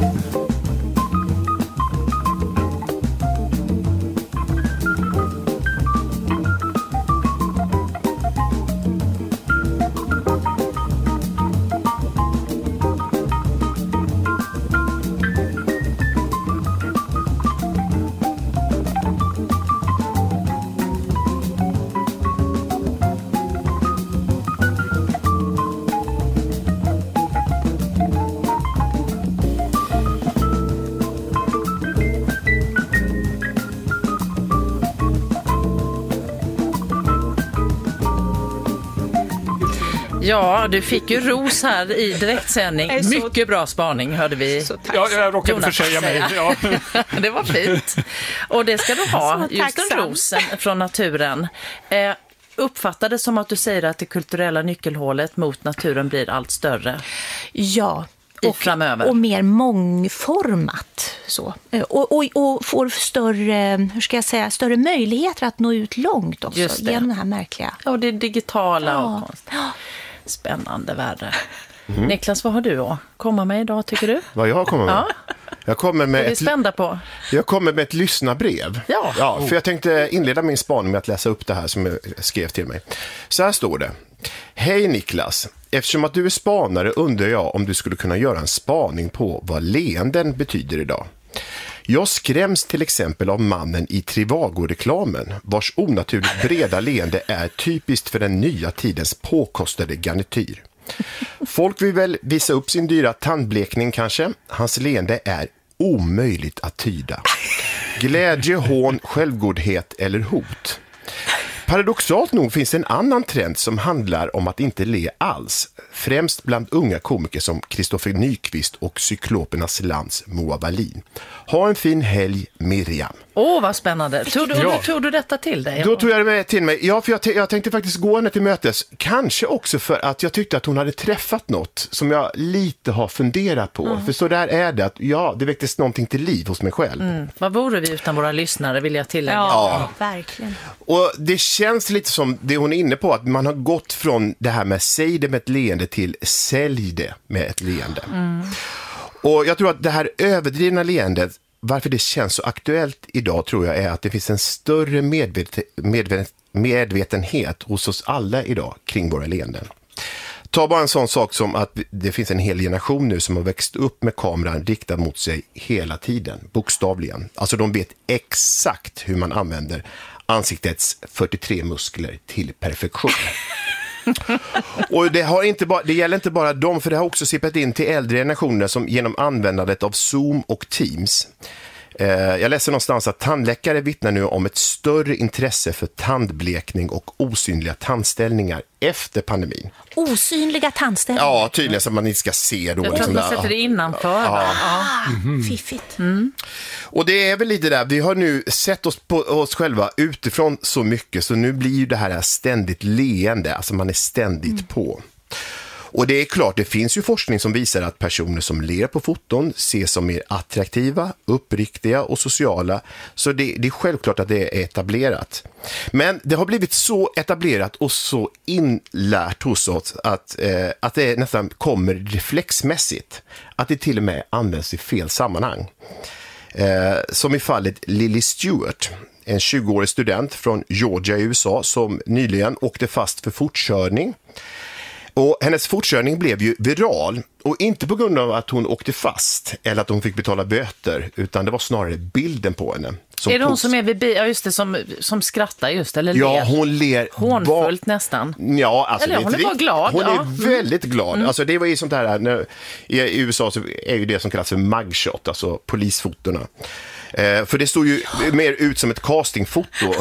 Ja, du fick ju ros här i direktsändning. Mycket bra spaning, hörde vi. Ja, jag råkade Jonas försäga mig. Ja. Det var fint. Och det ska du ha, just en ros från naturen. Eh, uppfattade som att du säger att det kulturella nyckelhålet mot naturen blir allt större. Ja, och, framöver. och mer mångformat så. Och, och, och får större, hur ska jag säga, större möjligheter att nå ut långt också genom det här märkliga. Ja, det digitala ja. och konst. Spännande värde. Mm. Niklas, vad har du att komma med idag, tycker du? Vad jag kommer med? Ja. Jag kommer med, är vi ett, spända på? jag kommer med ett lyssnarbrev. Ja. Ja, för jag tänkte inleda min spaning med att läsa upp det här som jag skrev till mig. Så här står det. Hej Niklas, eftersom att du är spanare undrar jag om du skulle kunna göra en spaning på vad leenden betyder idag. Jag skräms till exempel av mannen i Trivago-reklamen, vars onaturligt breda leende är typiskt för den nya tidens påkostade garnityr. Folk vill väl visa upp sin dyra tandblekning kanske. Hans leende är omöjligt att tyda. Glädje, hån, självgodhet eller hot. Paradoxalt nog finns en annan trend som handlar om att inte le alls. Främst bland unga komiker som Kristoffer Nyqvist och Cyklopernas lands Moa Wallin. Ha en fin helg, Miriam. Åh, oh, vad spännande. Tog du, ja. tog du detta till dig? Då tog jag det till mig. Ja, för jag, t- jag tänkte faktiskt gå henne till mötes. Kanske också för att jag tyckte att hon hade träffat något som jag lite har funderat på. Mm. För så där är det att, ja, det väcktes någonting till liv hos mig själv. Mm. Vad vore vi utan våra lyssnare, vill jag tillägga. Ja, ja, verkligen. Och det känns lite som det hon är inne på, att man har gått från det här med säg det med ett leende till sälj det med ett leende. Mm. Och jag tror att det här överdrivna leendet, varför det känns så aktuellt idag, tror jag är att det finns en större medvet- medvet- medvetenhet hos oss alla idag kring våra leenden. Ta bara en sån sak som att det finns en hel generation nu som har växt upp med kameran riktad mot sig hela tiden, bokstavligen. Alltså de vet exakt hur man använder ansiktets fyrtiotre muskler till perfektion. Och det, har inte bara, det gäller inte bara dem, för det har också sippat in till äldre generationer som genom användandet av Zoom och Teams. Eh, jag läser någonstans att tandläkare vittnar nu om ett större intresse för tandblekning och osynliga tandställningar efter pandemin. Osynliga tandställningar? Ja, tydligen så att man inte ska se då. Jag tror att man sätter det innanför. Ja. Ja. Mm. Fiffigt. Mm. Och det är väl lite där, vi har nu sett oss på oss själva utifrån så mycket, så nu blir ju det här ständigt leende, alltså man är ständigt mm. på. Och det är klart, det finns ju forskning som visar att personer som ler på foton ses som mer attraktiva, uppriktiga och sociala. Så det, det är självklart att det är etablerat. Men det har blivit så etablerat och så inlärt hos oss att, eh, att det nästan kommer reflexmässigt. Att det till och med används i fel sammanhang. Eh, som i fallet Lily Stewart, en tjugoårig student från Georgia i U S A som nyligen åkte fast för fortkörning. Och hennes fortkörning blev ju viral, och inte på grund av att hon åkte fast eller att hon fick betala böter, utan det var snarare bilden på henne. Är det hon som är vid bi- ja, just det, som, som skrattar just, eller ja, ler? hon ler. Hånfullt var... nästan. Ja, alltså eller det hon är bara glad. Hon ja. är väldigt glad. Mm. Alltså det var ju sånt här, när, i U S A så är ju det som kallas för mugshot, alltså polisfotorna. Eh, för det stod ju mer ut som ett castingfoto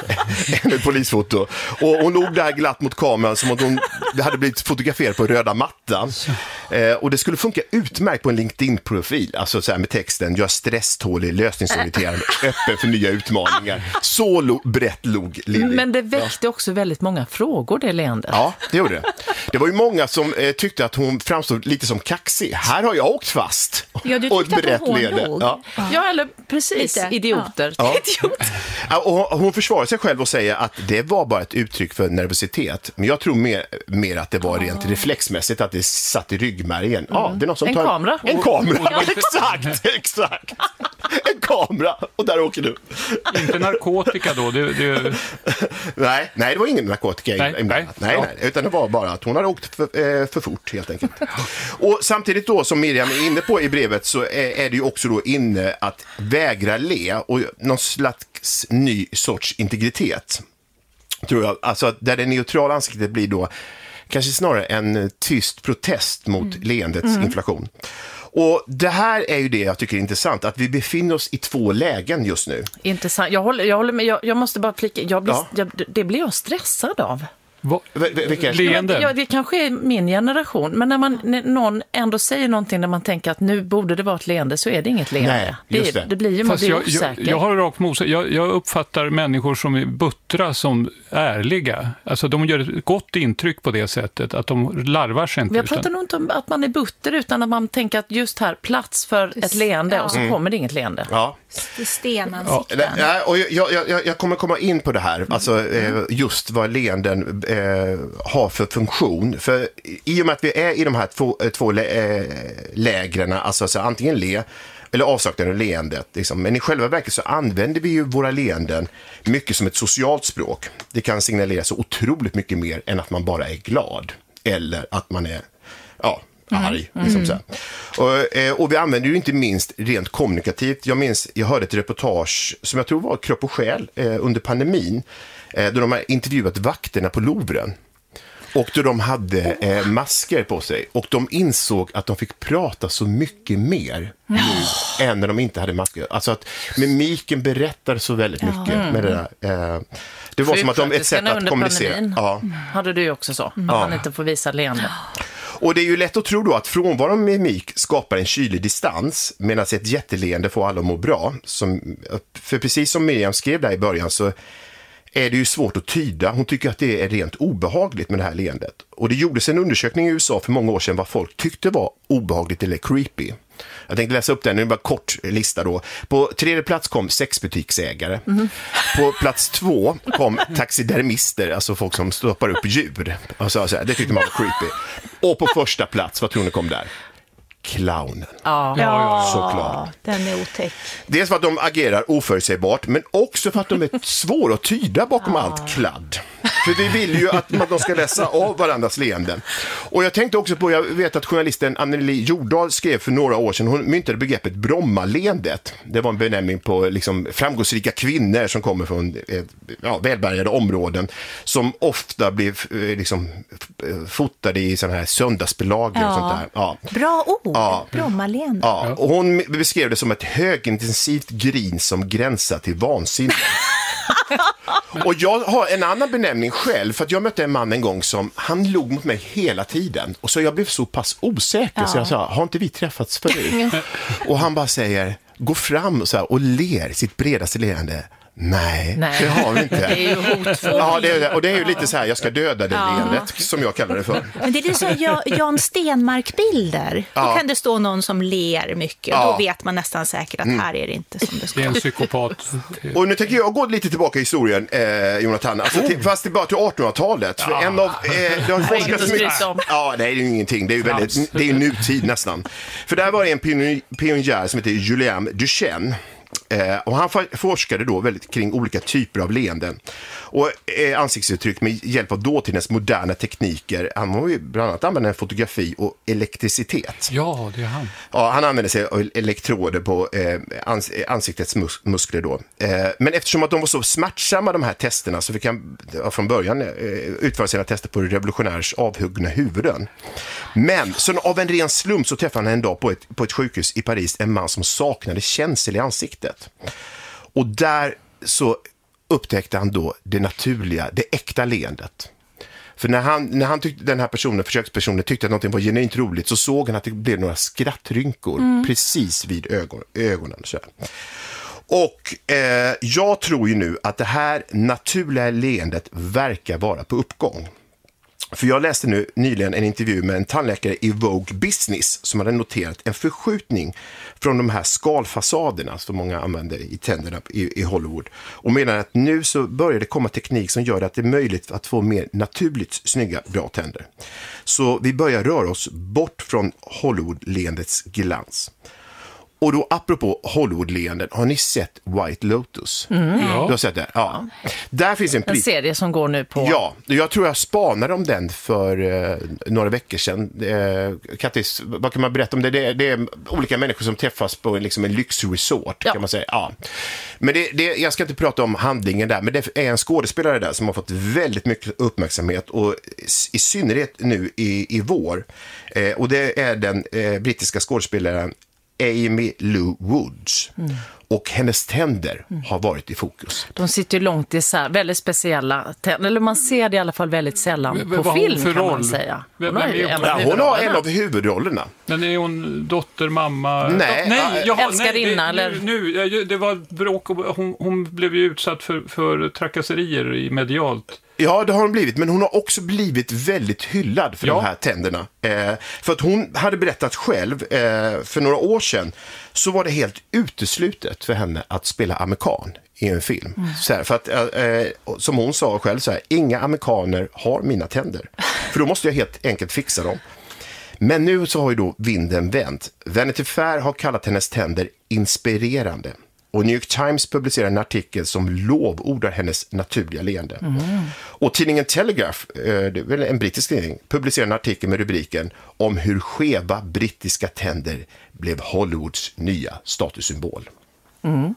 än ett polisfoto. Och hon låg där glatt mot kameran som att hon hade blivit fotograferad på röda mattan. Eh, och det skulle funka utmärkt på en LinkedIn-profil. Alltså så här med texten: jag är stresstålig, lösningsorienterad, öppen för nya utmaningar. Så lo- brett log Lily. Men det väckte också väldigt många frågor, det leendet. Ja, det gjorde det. Det var ju många som eh, tyckte att hon framstod lite som kaxig. Här har jag åkt fast. Ja, du tyckte att hon låg. Ja. ja, eller precis, lite. Idioter. Ja. Idiot. Ja, och hon försvarar sig själv och säger att det var bara ett uttryck för nervositet. Men jag tror mer, mer att det var rent reflexmässigt, att det satt i ryggmärgen. Mm. Ja, det är någon som en tar... kamera. En kamera. Ja, exakt, exakt. En kamera. Och där åker du. Inte narkotika då? Det, det... nej, nej, det var ingen narkotika. Nej, nej, nej, nej, nej, utan det var bara att hon hade åkt för, eh, för fort, helt enkelt. Och samtidigt då, som Miriam är inne på i brevet, så är, är det ju också då inne att vägra le och någon slags ny sorts integritet, tror jag. Alltså där det neutrala ansiktet blir då kanske snarare en tyst protest mot mm. leendets mm. inflation. Och det här är ju det jag tycker är intressant, att vi befinner oss i två lägen just nu. Intressant. Jag håller, jag håller med, jag, jag måste bara plika, jag blir, ja. jag, det blir jag stressad av. Va? Vilka? Leende? Ja, det kanske är min generation, men när, man, när någon ändå säger någonting där man tänker att nu borde det vara ett leende, så är det inget leende. Nej, just det. Det, det blir ju, man blir jag, osäker. Jag, jag har rakt motsatt. Jag, jag uppfattar människor som är buttra som ärliga. Alltså de gör ett gott intryck på det sättet, att de larvar sig inte. Jag pratar nog inte om att man är butter, utan att man tänker att just här, plats för ett leende, ja. Och så mm. kommer det inget leende. Ja. Stenansikten. Ja, och jag, jag, jag kommer komma in på det här, alltså just vad leenden eh, har för funktion. För i och med att vi är i de här två, två lä, lägren, alltså så antingen le eller avsaknaden av leendet. Liksom. Men i själva verket så använder vi ju våra leenden mycket som ett socialt språk. Det kan signalera så otroligt mycket mer än att man bara är glad eller att man är, ja, arg. Mm. Liksom så här. Och, och vi använder ju inte minst rent kommunikativt. Jag minns, jag hörde ett reportage som jag tror var Kropp och själ eh, under pandemin, eh, då de har intervjuat vakterna på Louvren. Och då de hade eh, masker på sig. Och de insåg att de fick prata så mycket mer nu oh. än när de inte hade masker. Alltså att mimiken berättar så väldigt mycket mm. med det där. Eh, det var som att de ett sätt att kommunicera. Ja. Hade du också så? Mm. Att ja. man inte får visa leende. Och det är ju lätt att tro då att frånvaron mimik skapar en kylig distans, medan ett jätteleende får alla att må bra. Som, för precis som Miriam skrev där i början så är det ju svårt att tyda. Hon tycker att det är rent obehagligt med det här leendet. Och det gjordes en undersökning i U S A för många år sedan vad folk tyckte var obehagligt eller creepy. Jag tänkte läsa upp den, det är bara kort lista då. På tredje plats kom sexbutiksägare. Mm. På plats två kom taxidermister, alltså folk som stoppar upp djur. Alltså, alltså, det tyckte man var creepy. Och på första plats, vad tror ni kom där? clownen. Ja. Ja, Såklart. den är otäck. Dels för att de agerar oförutsägbart, men också för att de är svåra att tyda bakom allt kladd. För vi vill ju att de ska läsa av varandras leenden. Och jag tänkte också på, jag vet att journalisten Anneli Jordahl skrev för några år sedan, hon myntade begreppet Brommaleendet. Det var en benämning på liksom framgångsrika kvinnor som kommer från ja, välbärgade områden, som ofta blev liksom fotade i sådana här söndagsbelager ja. och sånt där. Ja. Bra ord, ja. Brommaleendet. Ja, och hon beskrev det som ett högintensivt grin som gränsar till vansinne. Och jag har en annan benämning själv, för att jag mötte en man en gång som, han log mot mig hela tiden, och så jag blev så pass osäker ja. så jag sa, har inte vi träffats förut? Och han bara säger, gå fram och, så här, och ler sitt bredaste leende. Nej, Nej, det har vi inte. Det är ju hotfullt. Ja, det är, och det är ju lite så här, jag ska döda det ja. leendet, som jag kallar det för. Men det är lite så Jan Stenmark-bilder. Ja. Då kan det stå någon som ler mycket. Ja. Då vet man nästan säkert att här är det inte som det ska. Det är en psykopat. Och nu tänker jag gå lite tillbaka i historien, eh, Jonathan. Alltså, till, fast det är bara till artonhundratalet. För ja. en av... Eh, det har forskats mycket. Ja, det är ju ingenting. Det är ju väldigt, det är ju nutid nästan. För där var det en pionjär som heter Julien Duchenne. Eh, och han forskade då väldigt kring olika typer av leenden och eh, ansiktsuttryck med hjälp av dåtidens moderna tekniker. Han har ju bland annat använt fotografi och elektricitet. Ja, det är han. Ja, han använde sig av elektroder på eh, ans- ansiktets mus- muskler då. Eh, men eftersom att de var så smärtsamma, de här testerna, så fick han ja, från början eh, utföra sina tester på revolutionärs avhuggna huvuden. Men så av en ren slump så träffade han en dag på ett, på ett sjukhus i Paris en man som saknade känsel i ansiktet. Och där så upptäckte han då det naturliga, det äkta leendet. För när han, när han tyckte, den här personen, försökspersonen, tyckte att någonting var genuint roligt, så såg han att det blev några skrattrynkor mm. precis vid ögon, ögonen. Så. Och eh, jag tror ju nu att det här naturliga leendet verkar vara på uppgång. För jag läste nu nyligen en intervju med en tandläkare i Vogue Business som hade noterat en förskjutning från de här skalfasaderna som många använder i tänderna i, i Hollywood. Och menar att nu så börjar det komma teknik som gör att det är möjligt att få mer naturligt snygga, bra tänder. Så vi börjar röra oss bort från Hollywood-leendets glans. Och då apropå Hollywood-leenden, har ni sett White Lotus? Mm. Du har sett det? Ja. Där finns en, en serie som går nu på... Ja, jag tror jag spanade om den för eh, några veckor sedan. Eh, Kattis, vad kan man berätta om det? Det är, det är olika människor som träffas på liksom en lyxresort, ja. kan man säga. Ja. Men det, det, jag ska inte prata om handlingen där, men det är en skådespelare där som har fått väldigt mycket uppmärksamhet, och i synnerhet nu i, i vår. Eh, och det är den eh, brittiska skådespelaren Amy Lou Woods. Mm. Och hennes tänder mm. har varit i fokus. De sitter ju långt isär, väldigt speciella tänder. Eller man ser det i alla fall väldigt sällan v- på film, kan roll? man säga. Hon, har, ju en ja, hon har en av huvudrollerna. Men är hon dotter, mamma? Nej, nej, jag har, älskarinna, nej det, eller? Nu, nu, det var bråk och hon, hon blev ju utsatt för, för trakasserier i medialt. Ja, det har hon blivit, men hon har också blivit väldigt hyllad för ja. de här tänderna. Eh, för att hon hade berättat själv, eh, för några år sedan, så var det helt uteslutet för henne att spela amerikan i en film. Mm. Så här, för att, eh, som hon sa själv, så här, inga amerikaner har mina tänder. För då måste jag helt enkelt fixa dem. Men nu så har ju då vinden vänt. Vanity Fair har kallat hennes tänder inspirerande. Och New York Times publicerar en artikel som lovordar hennes naturliga leende. Mm. Och tidningen Telegraph, det är väl en brittisk tidning, publicerar en artikel med rubriken om hur skeva brittiska tänder blev Hollywoods nya statussymbol. Mm.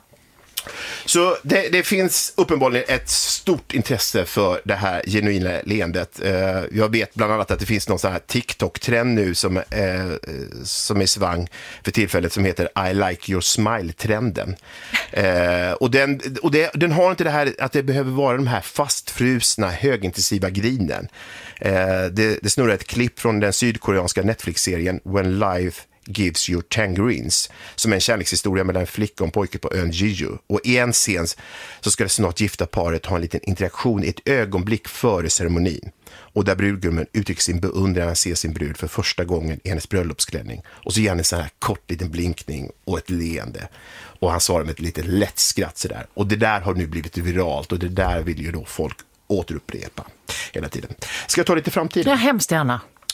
Så det, det finns uppenbarligen ett stort intresse för det här genuina leendet. Jag vet bland annat att det finns någon sån här TikTok-trend nu som, eh, som är svang för tillfället, som heter I like your smile-trenden. Eh, och den, och det, den har inte det här att det behöver vara de här fastfrusna, högintensiva grinen. Eh, det, det snurrar ett klipp från den sydkoreanska Netflix-serien When Life Gives You Tangerines, som är en kärlekshistoria mellan en flicka och en pojke på ön Jeju. Och i en scen så ska det snart gifta paret ha en liten interaktion i ett ögonblick före ceremonin. Och där brudgummen uttrycker sin beundran när han ser sin brud för första gången i hennes bröllopsklänning. Och så ger han en sån här kort liten blinkning och ett leende. Och han svarar med ett litet lätt skratt sådär. Och det där har nu blivit viralt, och det där vill ju då folk återupprepa hela tiden. Ska jag ta lite framtid? Ja, hemskt gärna.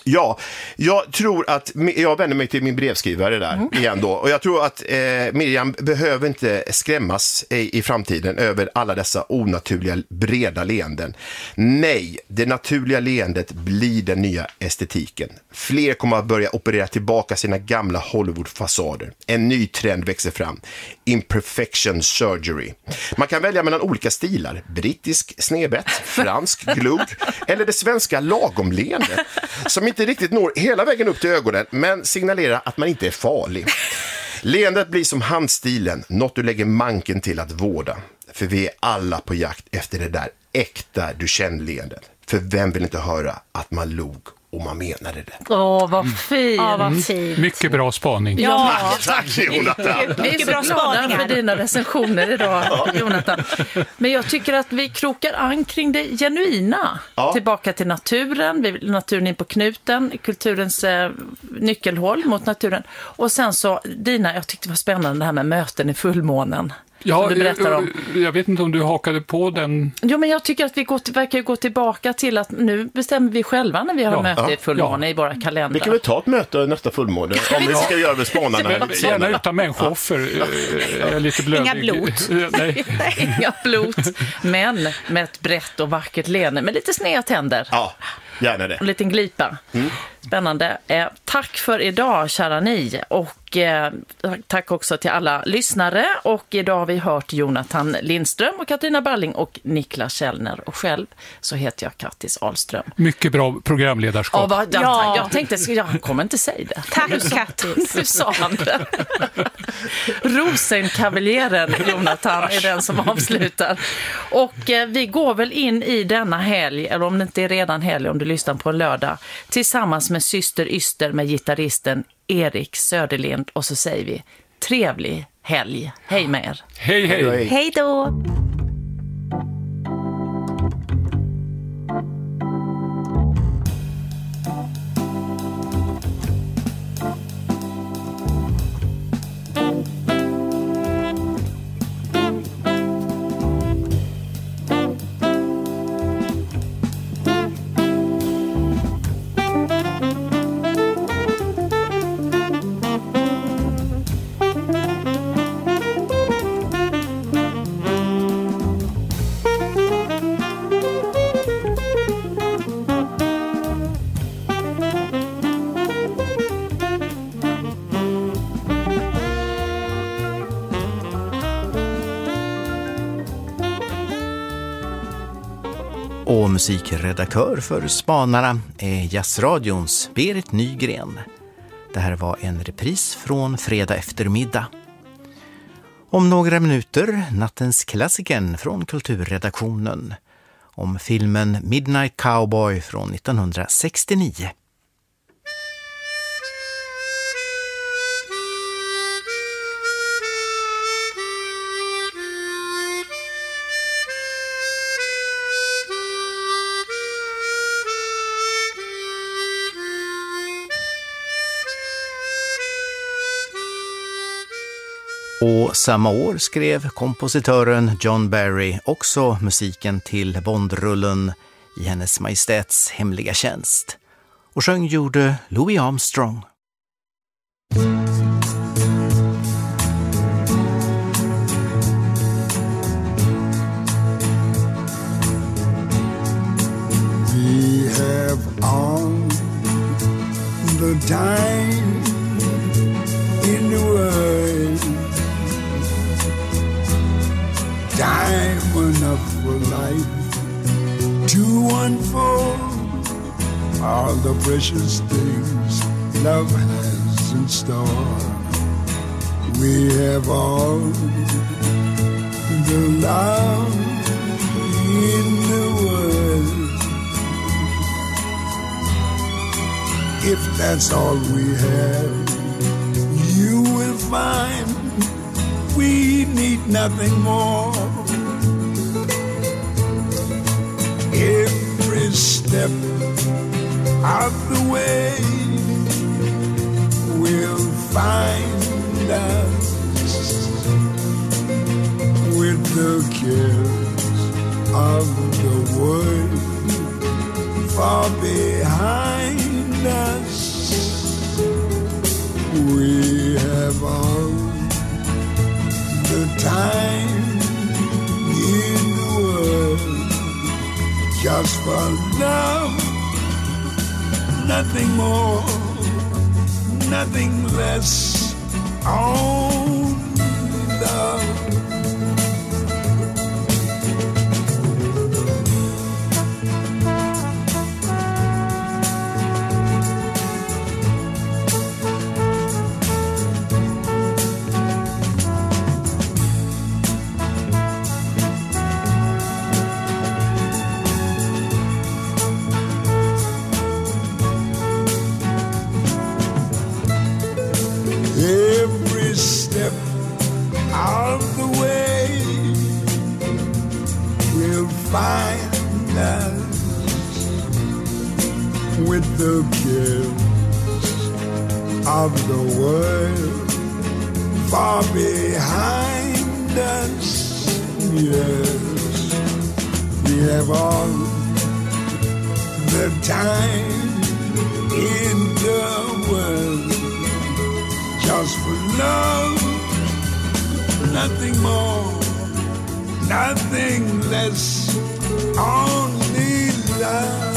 Ja, jag tror att, jag vänder mig till min brevskrivare där mm. igen då, och jag tror att eh, Miriam behöver inte skrämmas i, i framtiden över alla dessa onaturliga breda leenden. Nej, det naturliga leendet blir den nya estetiken. Fler kommer att börja operera tillbaka sina gamla Hollywood-fasader. En ny trend växer fram. Imperfection surgery. Man kan välja mellan olika stilar. Brittisk snedbett, fransk glugg eller det svenska lagomleendet som inte riktigt når hela vägen upp till ögonen men signalerar att man inte är farlig. Leendet blir som handstilen, något du lägger manken till att vårda. För vi är alla på jakt efter det där äkta Duchenne-leendet. För vem vill inte höra att man log och man menade det? Åh, vad fint. Ja, vad fint. Mycket bra spaning. Ja, tack Jonathan. Vi är så glada för dina recensioner idag, Jonathan. Men jag tycker att vi krokar an kring det genuina. Ja. Tillbaka till naturen, vi vill naturen in på knuten, kulturens eh, nyckelhåll mot naturen. Och sen så, dina, jag tyckte det var spännande det här med möten i fullmånen. Ja, du berättar om. Jag, jag vet inte om du hakade på den. Jo, men jag tycker att vi går, verkar gå tillbaka till att nu bestämmer vi själva när vi har ja, möte ja, i fullmåne ja. i våra kalendrar. Vi kan väl ta ett möte nästa fullmåne om vi ska göra med spanarna. Gärna utan människooffer. Ja. Lite blödig. Inga blot. Nej. Inga blot. Men med ett brett och vackert leende med lite sneda tänder. Ja, gärna det. En liten glipa. Mm. Spännande. Eh, tack för idag, kära ni. Och eh, tack också till alla lyssnare. Och idag har vi hört Jonathan Lindström och Katarina Balling och Niklas Källner. Och själv så heter jag Kattis Ahlström. Mycket bra programledarskap. Ja, vad, jag, ja. jag tänkte, jag kommer inte säga det. Tack Kattis. Nu sa han det. Rosenkavaljören, Jonathan, är den som avslutar. Och eh, vi går väl in i denna helg, eller om det inte är redan helg, om du lyssnar på en lördag, tillsammans med Syster Yster med gitarristen Erik Söderlind, och så säger vi trevlig helg. Hej med er. Hej, hej. Hej, hej då. Och musikredaktör för Spanarna är Jazzradions Berit Nygren. Det här var en repris från fredag eftermiddag. Om några minuter nattens klassikern från kulturredaktionen. Om filmen Midnight Cowboy från nittonhundrasextionio. Och samma år skrev kompositören John Barry också musiken till Bondrullen i Hennes Majestäts hemliga tjänst. Och sjöng gjorde Louis Armstrong. We have all the time in the world, time enough for life to unfold all the precious things love has in store. We have all the love in the world. If that's all we have, you will find we need nothing more. Every step of the way will find us with the cares of the world far behind us. just for love, nothing more, nothing less, only love. Every step of the way will find us with the cares of the world far behind us. Yes, we have all the time in the world. Just for love, nothing more, nothing less, only love.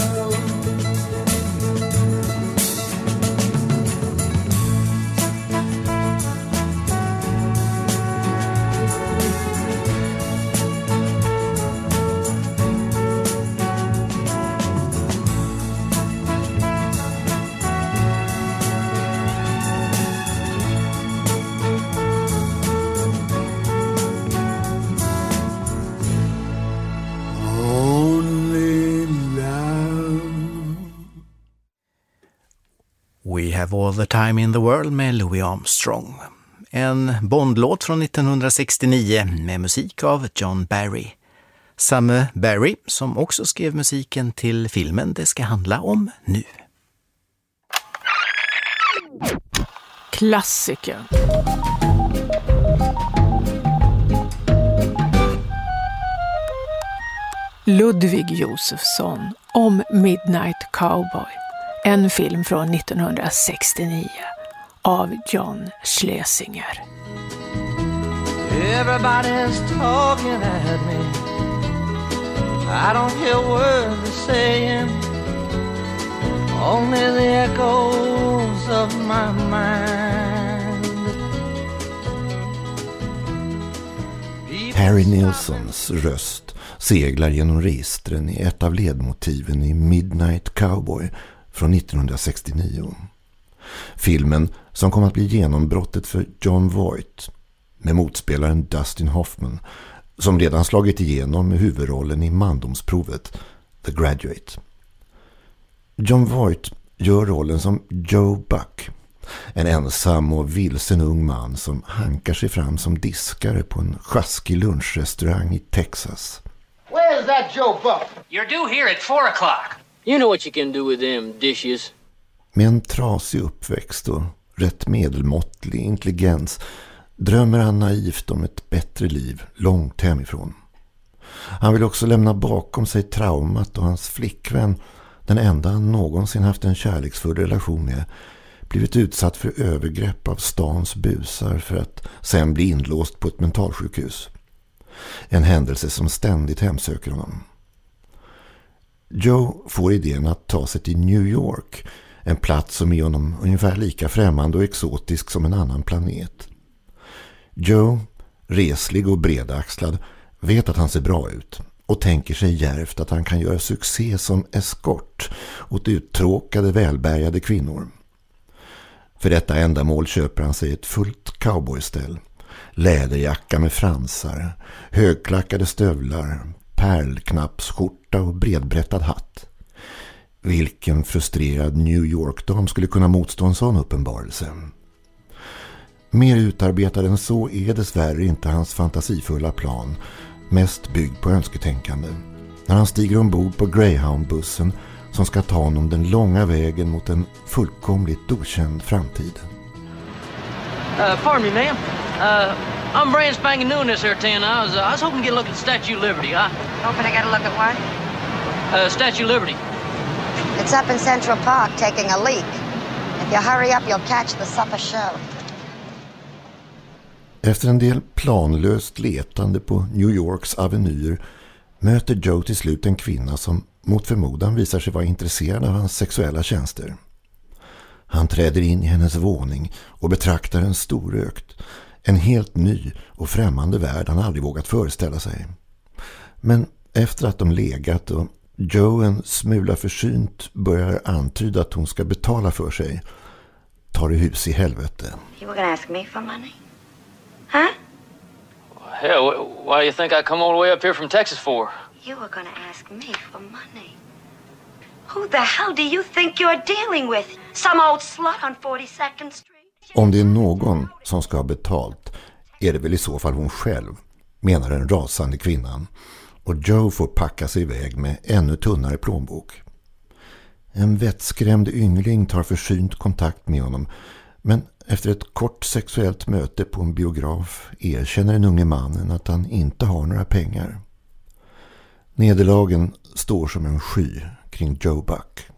We Have All The Time In The World med Louis Armstrong. En Bondlåt från nittonhundrasextionio med musik av John Barry. Samme Barry som också skrev musiken till filmen det ska handla om nu. Klassiker. Ludwig Josefsson om Midnight Cowboy. En film från nittonhundrasextionio av John Schlesinger. Everybody's talking at me. I don't hear words they're saying. Only the echoes of my mind. Harry Nilssons röst seglar genom registren i ett av ledmotiven i Midnight Cowboy från nittonhundrasextionio. Filmen som kom att bli genombrottet för Jon Voight med motspelaren Dustin Hoffman som redan slagit igenom med huvudrollen i mandomsprovet The Graduate. Jon Voight gör rollen som Joe Buck, en ensam och vilsen ung man som hankar sig fram som diskare på en sjaskig lunchrestaurang i Texas. Where's that Joe Buck? You're due here at four o'clock. You know what you can do with them dishes. Med en trasig uppväxt och rätt medelmåttlig intelligens drömmer han naivt om ett bättre liv långt hemifrån. Han vill också lämna bakom sig traumat och hans flickvän, den enda han någonsin haft en kärleksfull relation med, blivit utsatt för övergrepp av stans busar för att sen bli inlåst på ett mentalsjukhus. En händelse som ständigt hemsöker honom. Joe får idén att ta sig till New York, en plats som är honom ungefär lika främmande och exotisk som en annan planet. Joe, reslig och bredaxlad, vet att han ser bra ut och tänker sig djärvt att han kan göra succé som eskort åt uttråkade, välbärgade kvinnor. För detta ändamål köper han sig ett fullt cowboyställ, läderjacka med fransar, högklackade stövlar, pärlknappsskjorta och bredbrättad hatt. Vilken frustrerad New York-dam skulle kunna motstå en sån uppenbarelse? Mer utarbetad än så är dessvärre inte hans fantasifulla plan, mest byggd på önsketänkande. När han stiger ombord på Greyhound-bussen som ska ta honom den långa vägen mot en fullkomligt okänd framtid. Uh, pardon me, ma'am. Uh, I'm brand spanking new in this here town. I was, uh, I was hoping to get a look at Statue of Liberty. Huh? Hoping to get a look at what? Uh, Statue of Liberty. It's up in Central Park taking a leak. If you hurry up, you'll catch the supper show. Efter en del planlöst letande på New Yorks avenyer möter Joe till slut en kvinna som mot förmodan visar sig vara intresserad av hans sexuella tjänster. Han träder in i hennes våning och betraktar en storökt, en helt ny och främmande värld han aldrig vågat föreställa sig. Men efter att de legat och Joe en smula försynt börjar antyda att hon ska betala för sig, tar det hus i helvete. You were gonna ask me for money? Huh? Hell, wh- why do you think I come all the way up here from Texas for? You were gonna ask me for money. Who the hell do you think you're dealing with? Some old slut on forty-second Street? Om det är någon som ska ha betalt är det väl i så fall hon själv, menar den rasande kvinnan. Och Joe får packa sig iväg med ännu tunnare plånbok. En vettskrämd yngling tar försynt kontakt med honom, men efter ett kort sexuellt möte på en biograf erkänner den unge mannen att han inte har några pengar. Nederlagen står som en sky kring Joe Buck.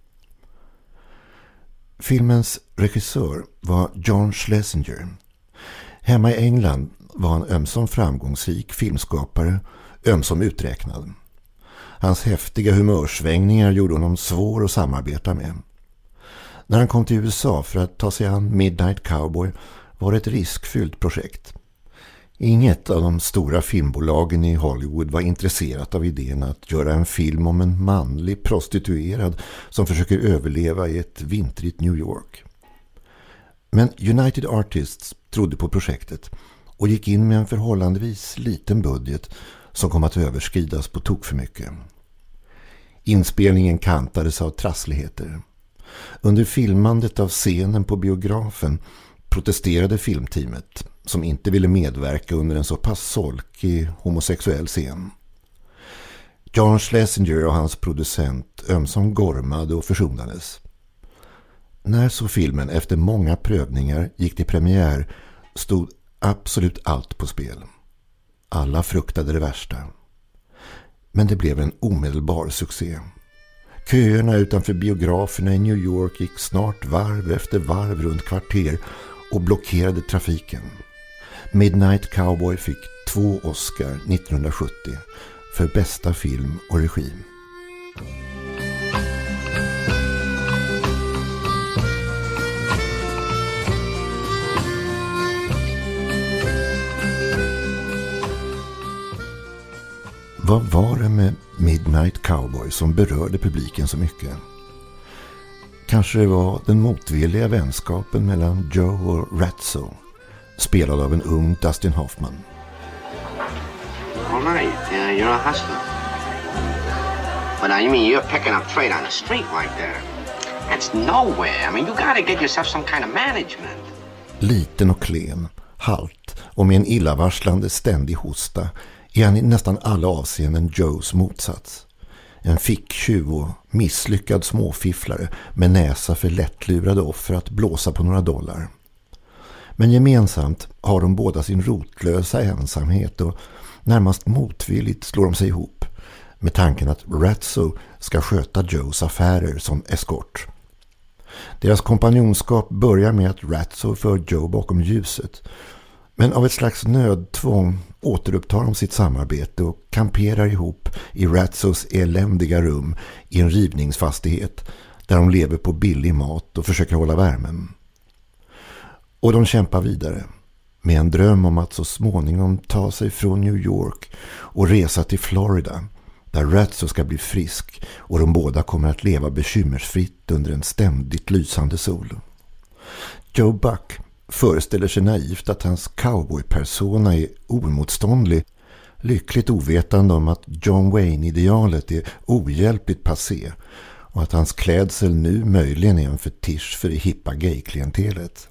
Filmens regissör var John Schlesinger. Hemma i England var han ömsom framgångsrik filmskapare, ömsom uträknad. Hans häftiga humörsvängningar gjorde honom svår att samarbeta med. När han kom till U S A för att ta sig an Midnight Cowboy var det ett riskfyllt projekt. Inget av de stora filmbolagen i Hollywood var intresserat av idén att göra en film om en manlig prostituerad som försöker överleva i ett vintrigt New York. Men United Artists trodde på projektet och gick in med en förhållandevis liten budget som kom att överskridas på tok för mycket. Inspelningen kantades av trassligheter. Under filmandet av scenen på biografen protesterade filmteamet som inte ville medverka under en så pass solkig homosexuell scen. John Schlesinger och hans producent ömsom gormade och försonades. När så filmen efter många prövningar gick till premiär stod absolut allt på spel. Alla fruktade det värsta. Men det blev en omedelbar succé. Köerna utanför biograferna i New York gick snart varv efter varv runt kvarter och blockerade trafiken. Midnight Cowboy fick två Oscar nittonhundrasjuttio för bästa film och regi. Vad var det med Midnight Cowboy som berörde publiken så mycket? Kanske det var den motvilliga vänskapen mellan Joe och Ratso, spelad av en ung Dustin Hoffman. All right, uh, you're a hustler. But now you mean you're picking up trade on the street right there? That's nowhere. I mean, you gotta get yourself some kind of management. Liten och klen, halt och med en illavarslande ständig hosta är han i nästan alla avseenden Joes motsats. En ficktjuv och misslyckad småfifflare med näsa för lättlurade offer att blåsa på några dollar. Men gemensamt har de båda sin rotlösa ensamhet och närmast motvilligt slår de sig ihop med tanken att Ratso ska sköta Joes affärer som eskort. Deras kompanjonskap börjar med att Ratso för Joe bakom ljuset, men av ett slags nödtvång återupptar de sitt samarbete och kamperar ihop i Ratsos eländiga rum i en rivningsfastighet där de lever på billig mat och försöker hålla värmen. Och de kämpar vidare med en dröm om att så småningom ta sig från New York och resa till Florida där Ratso ska bli frisk och de båda kommer att leva bekymmersfritt under en ständigt lysande sol. Joe Buck föreställer sig naivt att hans cowboy-persona är oemotståndlig, lyckligt ovetande om att John Wayne-idealet är ohjälpligt passé och att hans klädsel nu möjligen är en fetisch för det hippa gay-klientelet.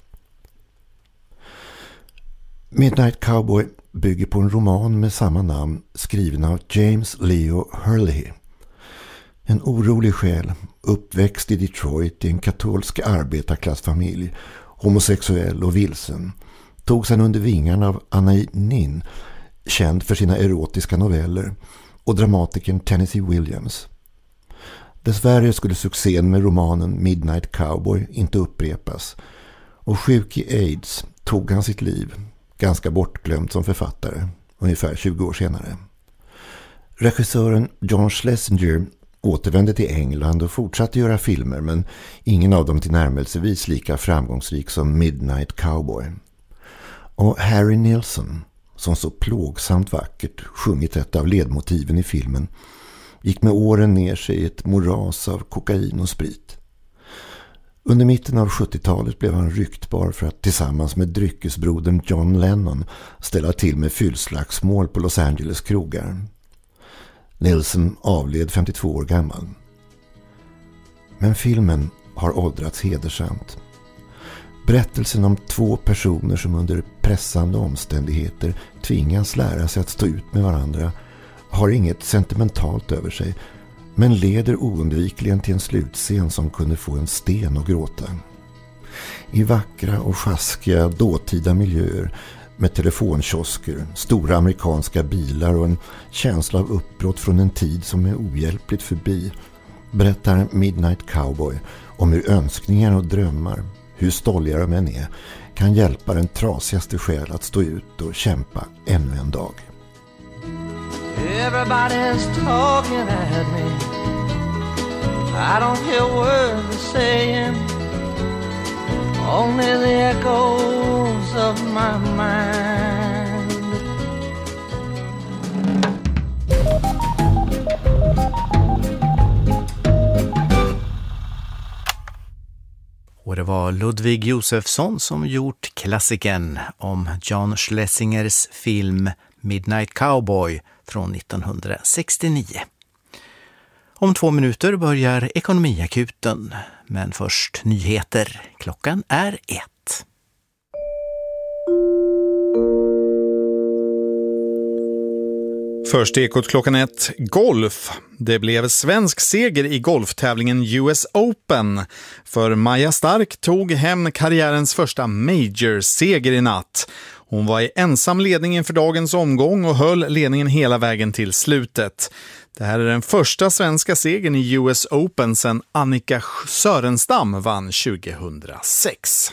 Midnight Cowboy bygger på en roman med samma namn skriven av James Leo Hurley. En orolig själ, uppväxt i Detroit i en katolsk arbetarklassfamilj, homosexuell och vilsen, tog sedan under vingarna av Anna Nin, känd för sina erotiska noveller, och dramatikern Tennessee Williams. Dessvärre skulle succén med romanen Midnight Cowboy inte upprepas, och sjuk i AIDS tog han sitt liv, ganska bortglömt som författare, ungefär tjugo år senare. Regissören John Schlesinger återvände till England och fortsatte göra filmer, men ingen av dem tillnärmelsevis lika framgångsrik som Midnight Cowboy. Och Harry Nilsson, som så plågsamt vackert sjungit ett av ledmotiven i filmen, gick med åren ner sig i ett moras av kokain och sprit. Under mitten av sjuttiotalet blev han ryktbar för att tillsammans med dryckesbrodern John Lennon ställa till med fyllslagsmål på Los Angeles krogar. Nilsson avled femtiotvå år gammal. Men filmen har åldrats hedersamt. Berättelsen om två personer som under pressande omständigheter tvingas lära sig att stå ut med varandra har inget sentimentalt över sig, men leder oundvikligen till en slutscen som kunde få en sten att gråta. I vackra och sjaskiga dåtida miljöer med telefonkiosker, stora amerikanska bilar och en känsla av uppbrott från en tid som är ohjälpligt förbi, berättar Midnight Cowboy om hur önskningar och drömmar, hur stolliga de än är, kan hjälpa den trasigaste själ att stå ut och kämpa ännu en dag. Everybody's talking at me. I don't hear words they're saying, only the echoes of my mind. Och det var Ludwig Josefsson som gjort klassiken om John Schlesingers film Midnight Cowboy från nittonhundrasextionio. Om två minuter börjar Ekonomiakuten, men först nyheter. Klockan är ett. Först Ekot klockan ett. Golf. Det blev svensk seger i golftävlingen U S Open. För Maja Stark tog hem karriärens första major-seger i natt. Hon var i ensam ledning inför dagens omgång och höll ledningen hela vägen till slutet. Det här är den första svenska segern i U S Open sedan Annika Sörenstam vann tjugohundrasex.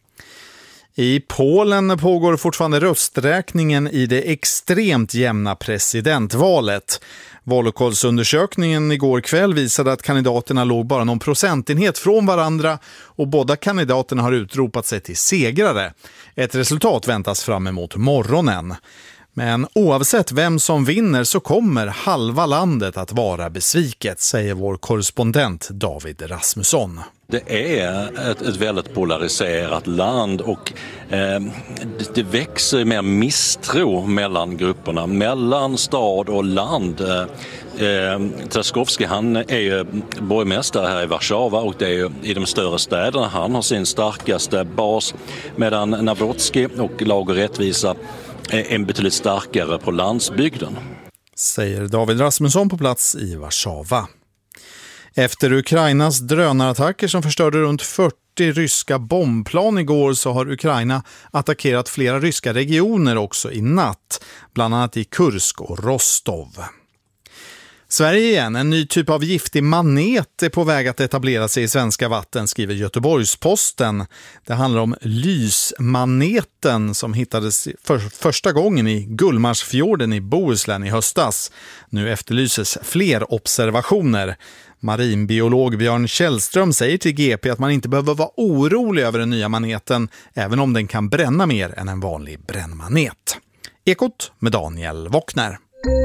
I Polen pågår fortfarande rösträkningen i det extremt jämna presidentvalet. Vallokalsundersökningen igår kväll visade att kandidaterna låg bara någon procentenhet från varandra och båda kandidaterna har utropat sig till segrare. Ett resultat väntas fram emot morgonen. Men oavsett vem som vinner så kommer halva landet att vara besviket, säger vår korrespondent David Rasmusson. Det är ett, ett väldigt polariserat land och eh, det, det växer mer misstro mellan grupperna, mellan stad och land. Eh, Trzaskowski, han är ju borgmästare här i Warszawa och det är ju i de större städerna han har sin starkaste bas, medan Nawrocki och Lag och rättvisa är en betydligt starkare på landsbygden. Säger David Rasmusson på plats i Warszawa. Efter Ukrainas drönarattacker som förstörde runt fyrtio ryska bombplan igår så har Ukraina attackerat flera ryska regioner också i natt, bland annat i Kursk och Rostov. Sverige igen, en ny typ av giftig manet är på väg att etablera sig i svenska vatten, skriver Göteborgs-Posten. Det handlar om lysmaneten som hittades för första gången i Gullmarsfjorden i Bohuslän i höstas. Nu efterlyses fler observationer. Marinbiolog Björn Källström säger till G P att man inte behöver vara orolig över den nya maneten, även om den kan bränna mer än en vanlig brännmanet. Ekot med Daniel Wockner.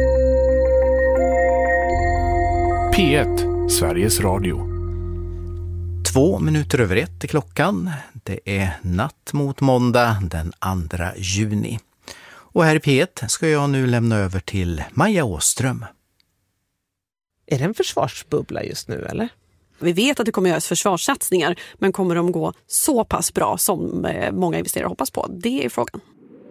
P ett, Sveriges Radio. Två minuter över ett i klockan. Det är natt mot måndag den andra juni. Och här i P ett ska jag nu lämna över till Maja Åström. Är det en försvarsbubbla just nu eller? Vi vet att det kommer göras försvarssatsningar, men kommer de gå så pass bra som många investerare hoppas på? Det är frågan.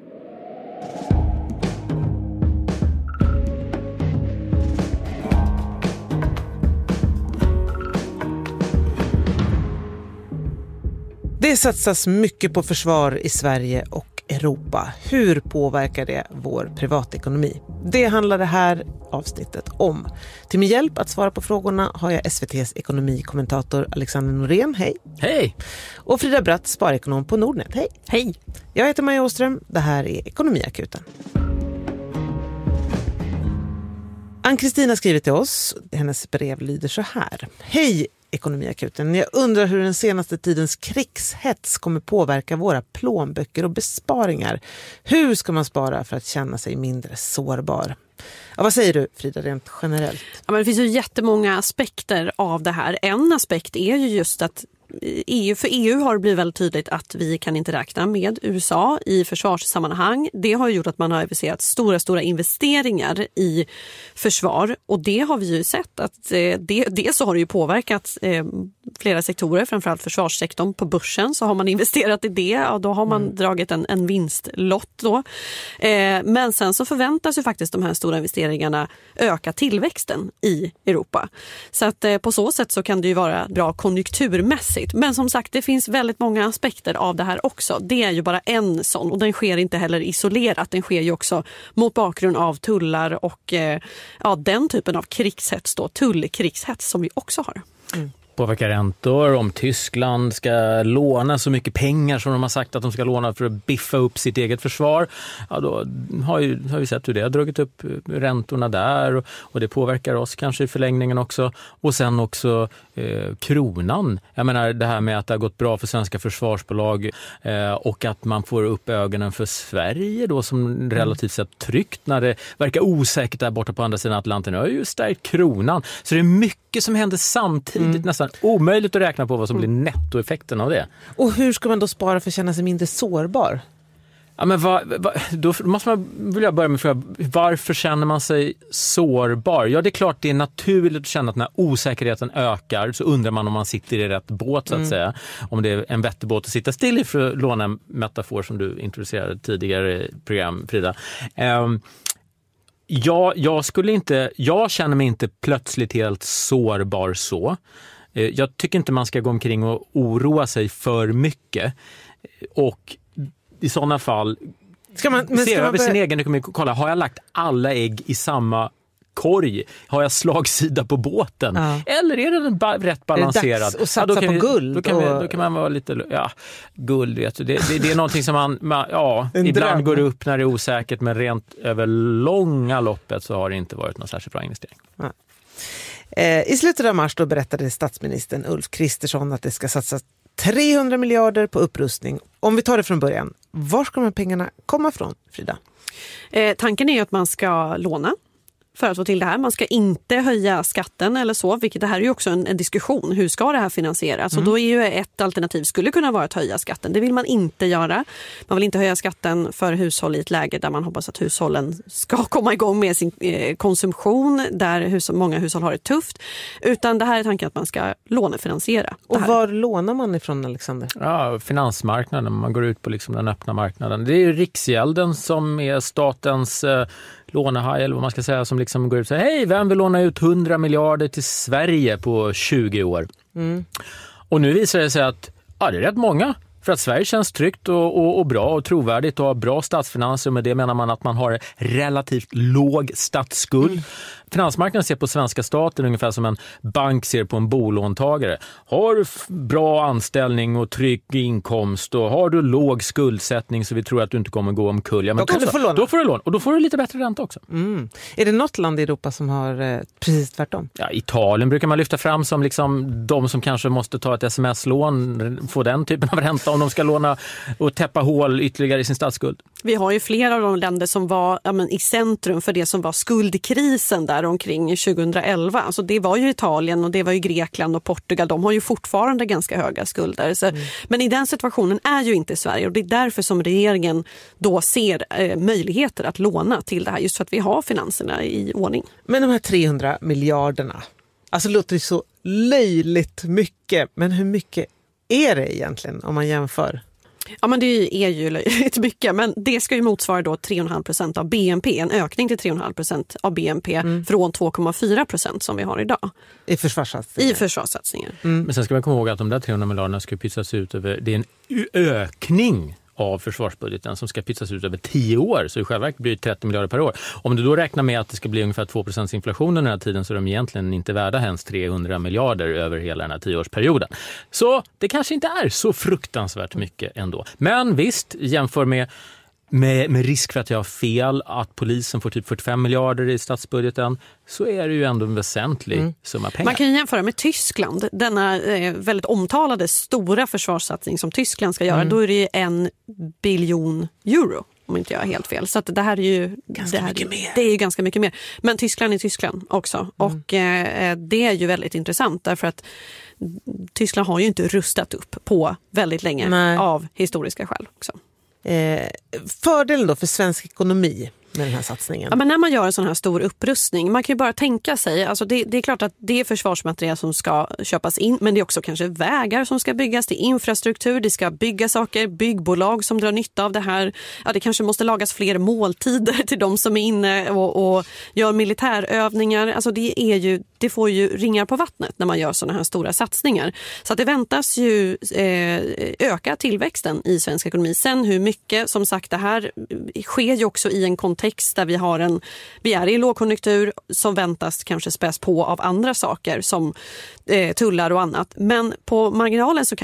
Det satsas mycket på försvar i Sverige och Europa. Hur påverkar det vår privatekonomi? Det handlar det här avsnittet om. Till min hjälp att svara på frågorna har jag S V T:s ekonomikommentator Alexander Norén. Hej! Hej! Och Frida Bratt, sparekonom på Nordnet. Hej! Hej! Jag heter Maja Åström. Det här är Ekonomiakuten. Ann-Kristina skriver till oss. Hennes brev lyder så här. Hej Ekonomiakuten. Jag undrar hur den senaste tidens krigshets kommer påverka våra plånböcker och besparingar. Hur ska man spara för att känna sig mindre sårbar? Ja, vad säger du, Frida, rent generellt? Ja, men det finns ju jättemånga aspekter av det här. En aspekt är ju just att E U, för E U har det blivit väldigt tydligt att vi kan inte räkna med U S A i försvarssammanhang. Det har gjort att man har aviserat stora, stora investeringar i försvar. Och det har vi ju sett att eh, det, det så har det ju påverkat eh, flera sektorer, framförallt försvarssektorn. På börsen så har man investerat i det och då har man mm. dragit en, en vinstlott då. Eh, men sen så förväntas ju faktiskt de här stora investeringarna öka tillväxten i Europa. Så att eh, på så sätt så kan det ju vara bra konjunkturmässigt. Men som sagt, det finns väldigt många aspekter av det här också. Det är ju bara en sån och den sker inte heller isolerat. Den sker ju också mot bakgrund av tullar och eh, ja, den typen av krigshets då, tullkrigshets som vi också har. Mm. Påverkar räntor, om Tyskland ska låna så mycket pengar som de har sagt att de ska låna för att biffa upp sitt eget försvar, ja då har, ju, har vi sett hur det har dragit upp räntorna där och, och det påverkar oss kanske i förlängningen också. Och sen också eh, kronan. Jag menar det här med att det har gått bra för svenska försvarsbolag eh, och att man får upp ögonen för Sverige då som relativt sett tryggt när det verkar osäkert där borta på andra sidan Atlanten. Det har ju stärkt kronan. Så det är mycket som händer samtidigt mm. nästan omöjligt att räkna på vad som blir nettoeffekten av det. Och hur ska man då spara för att känna sig mindre sårbar? Ja, men va, va, då måste man, vill jag börja med fråga, varför känner man sig sårbar? Ja, det är klart det är naturligt att känna att när osäkerheten ökar så undrar man om man sitter i rätt båt så att mm. säga. Om det är en vettig båt att sitta still i, för att låna en metafor som du introducerade tidigare i program, Frida. Um, ja, jag skulle inte, jag känner mig inte plötsligt helt sårbar så. Jag tycker inte man ska gå omkring och oroa sig för mycket. Och i sådana fall ska man, men se ska över man börja... sin egen ekonomi. Kolla, har jag lagt alla ägg i samma korg? Har jag slagsida på båten? Ja. Eller är den ba- rätt balanserad? Är det dags att satsa ja, på vi, guld? Då kan, och... vi, då kan man vara lite... Ja, guld vet du. Det, det, det är någonting som man... man ja, ibland dröm. går upp när det är osäkert, men rent över långa loppet så har det inte varit någon särskilt bra investering. Ja. I slutet av mars då berättade statsministern Ulf Kristersson att det ska satsas trehundra miljarder på upprustning. Om vi tar det från början, var ska de här pengarna komma från, Frida? Eh, tanken är att man ska låna för att få till det här. Man ska inte höja skatten eller så, vilket det här är ju också en, en diskussion. Hur ska det här finansieras? Mm. Och då är ju ett alternativ skulle kunna vara att höja skatten. Det vill man inte göra. Man vill inte höja skatten för hushåll i ett läge där man hoppas att hushållen ska komma igång med sin eh, konsumtion, där hushåll, många hushåll har det tufft. Utan det här är tanken att man ska lånefinansiera. Och var lånar man ifrån, Alexander? Ja, finansmarknaden. Man går ut på liksom den öppna marknaden. Det är ju Riksgälden som är statens eh, lånehaj, eller vad man ska säga, som liksom går ut och säger hej, vem vill låna ut hundra miljarder till Sverige på tjugo år? Mm. Och nu visar det sig att ja, det är rätt många. För att Sverige känns tryggt och, och, och bra och trovärdigt och har bra statsfinanser. Med det menar man att man har relativt låg statsskuld. Mm. Finansmarknaden ser på svenska staten ungefär som en bank ser på en bolåntagare. Har du bra anställning och trygg inkomst och har du låg skuldsättning så vi tror att du inte kommer gå omkull. Ja, men då, kan då, du få låna. Då får du lån och då får du lite bättre ränta också. Mm. Är det något land i Europa som har eh, precis tvärtom? Ja, Italien brukar man lyfta fram som liksom de som kanske måste ta ett sms-lån, få den typen av ränta om de ska låna och täppa hål ytterligare i sin statsskuld. Vi har ju flera av de länder som var ja, men, i centrum för det som var skuldkrisen där omkring tjugoelva. Alltså det var ju Italien och det var ju Grekland och Portugal. De har ju fortfarande ganska höga skulder. Så, mm. Men i den situationen är ju inte Sverige och det är därför som regeringen då ser eh, möjligheter att låna till det här. Just för att vi har finanserna i ordning. Men de här trehundra miljarderna, alltså låter det så löjligt mycket. Men hur mycket är det egentligen om man jämför? Ja, men det är ju löjligt mycket, men det ska ju motsvara då tre komma fem procent av B N P, en ökning till tre komma fem procent av B N P mm. från två komma fyra procent som vi har idag. I försvarssatsningar? I försvarssatsningar. Mm. Men sen ska man komma ihåg att de där trehundra miljarderna ska pytsas ut över, det är en ökning av försvarsbudgeten som ska pytsas ut över tio år, så i själva verket blir det trettio miljarder per år. Om du då räknar med att det ska bli ungefär två procent inflation under den här tiden så är de egentligen inte värda ens trehundra miljarder över hela den här tioårsperioden. Så det kanske inte är så fruktansvärt mycket ändå. Men visst, jämför med med, med risk för att jag har fel, att polisen får typ fyrtiofem miljarder i statsbudgeten, så är det ju ändå en väsentlig mm. summa pengar. Man kan ju jämföra med Tyskland, denna eh, väldigt omtalade stora försvarssatsning som Tyskland ska göra. Mm. Då är det ju en biljon euro, om inte jag har helt fel. Så att det här är ju ganska det här, mycket mer. Det är ju ganska mycket mer. Men Tyskland är Tyskland också. Mm. Och eh, det är ju väldigt intressant därför att Tyskland har ju inte rustat upp på väldigt länge. Nej. Av historiska skäl också. Eh, fördelen då för svensk ekonomi med den här satsningen? Ja, men när man gör en sån här stor upprustning, man kan ju bara tänka sig, alltså det, det är klart att det är försvarsmaterial som ska köpas in, men det är också kanske vägar som ska byggas, det är infrastruktur, det ska bygga saker, byggbolag som drar nytta av det här. Ja, det kanske måste lagas fler måltider till de som är inne och, och gör militärövningar. Alltså det är ju, det får ju ringar på vattnet när man gör såna här stora satsningar. Så att det väntas ju eh, öka tillväxten i svensk ekonomi. Sen hur mycket, som sagt, det här sker ju också i en kontext där vi har en, vi är i en lågkonjunktur som väntas kanske späs på av andra saker som eh, tullar och annat. Men på marginalen så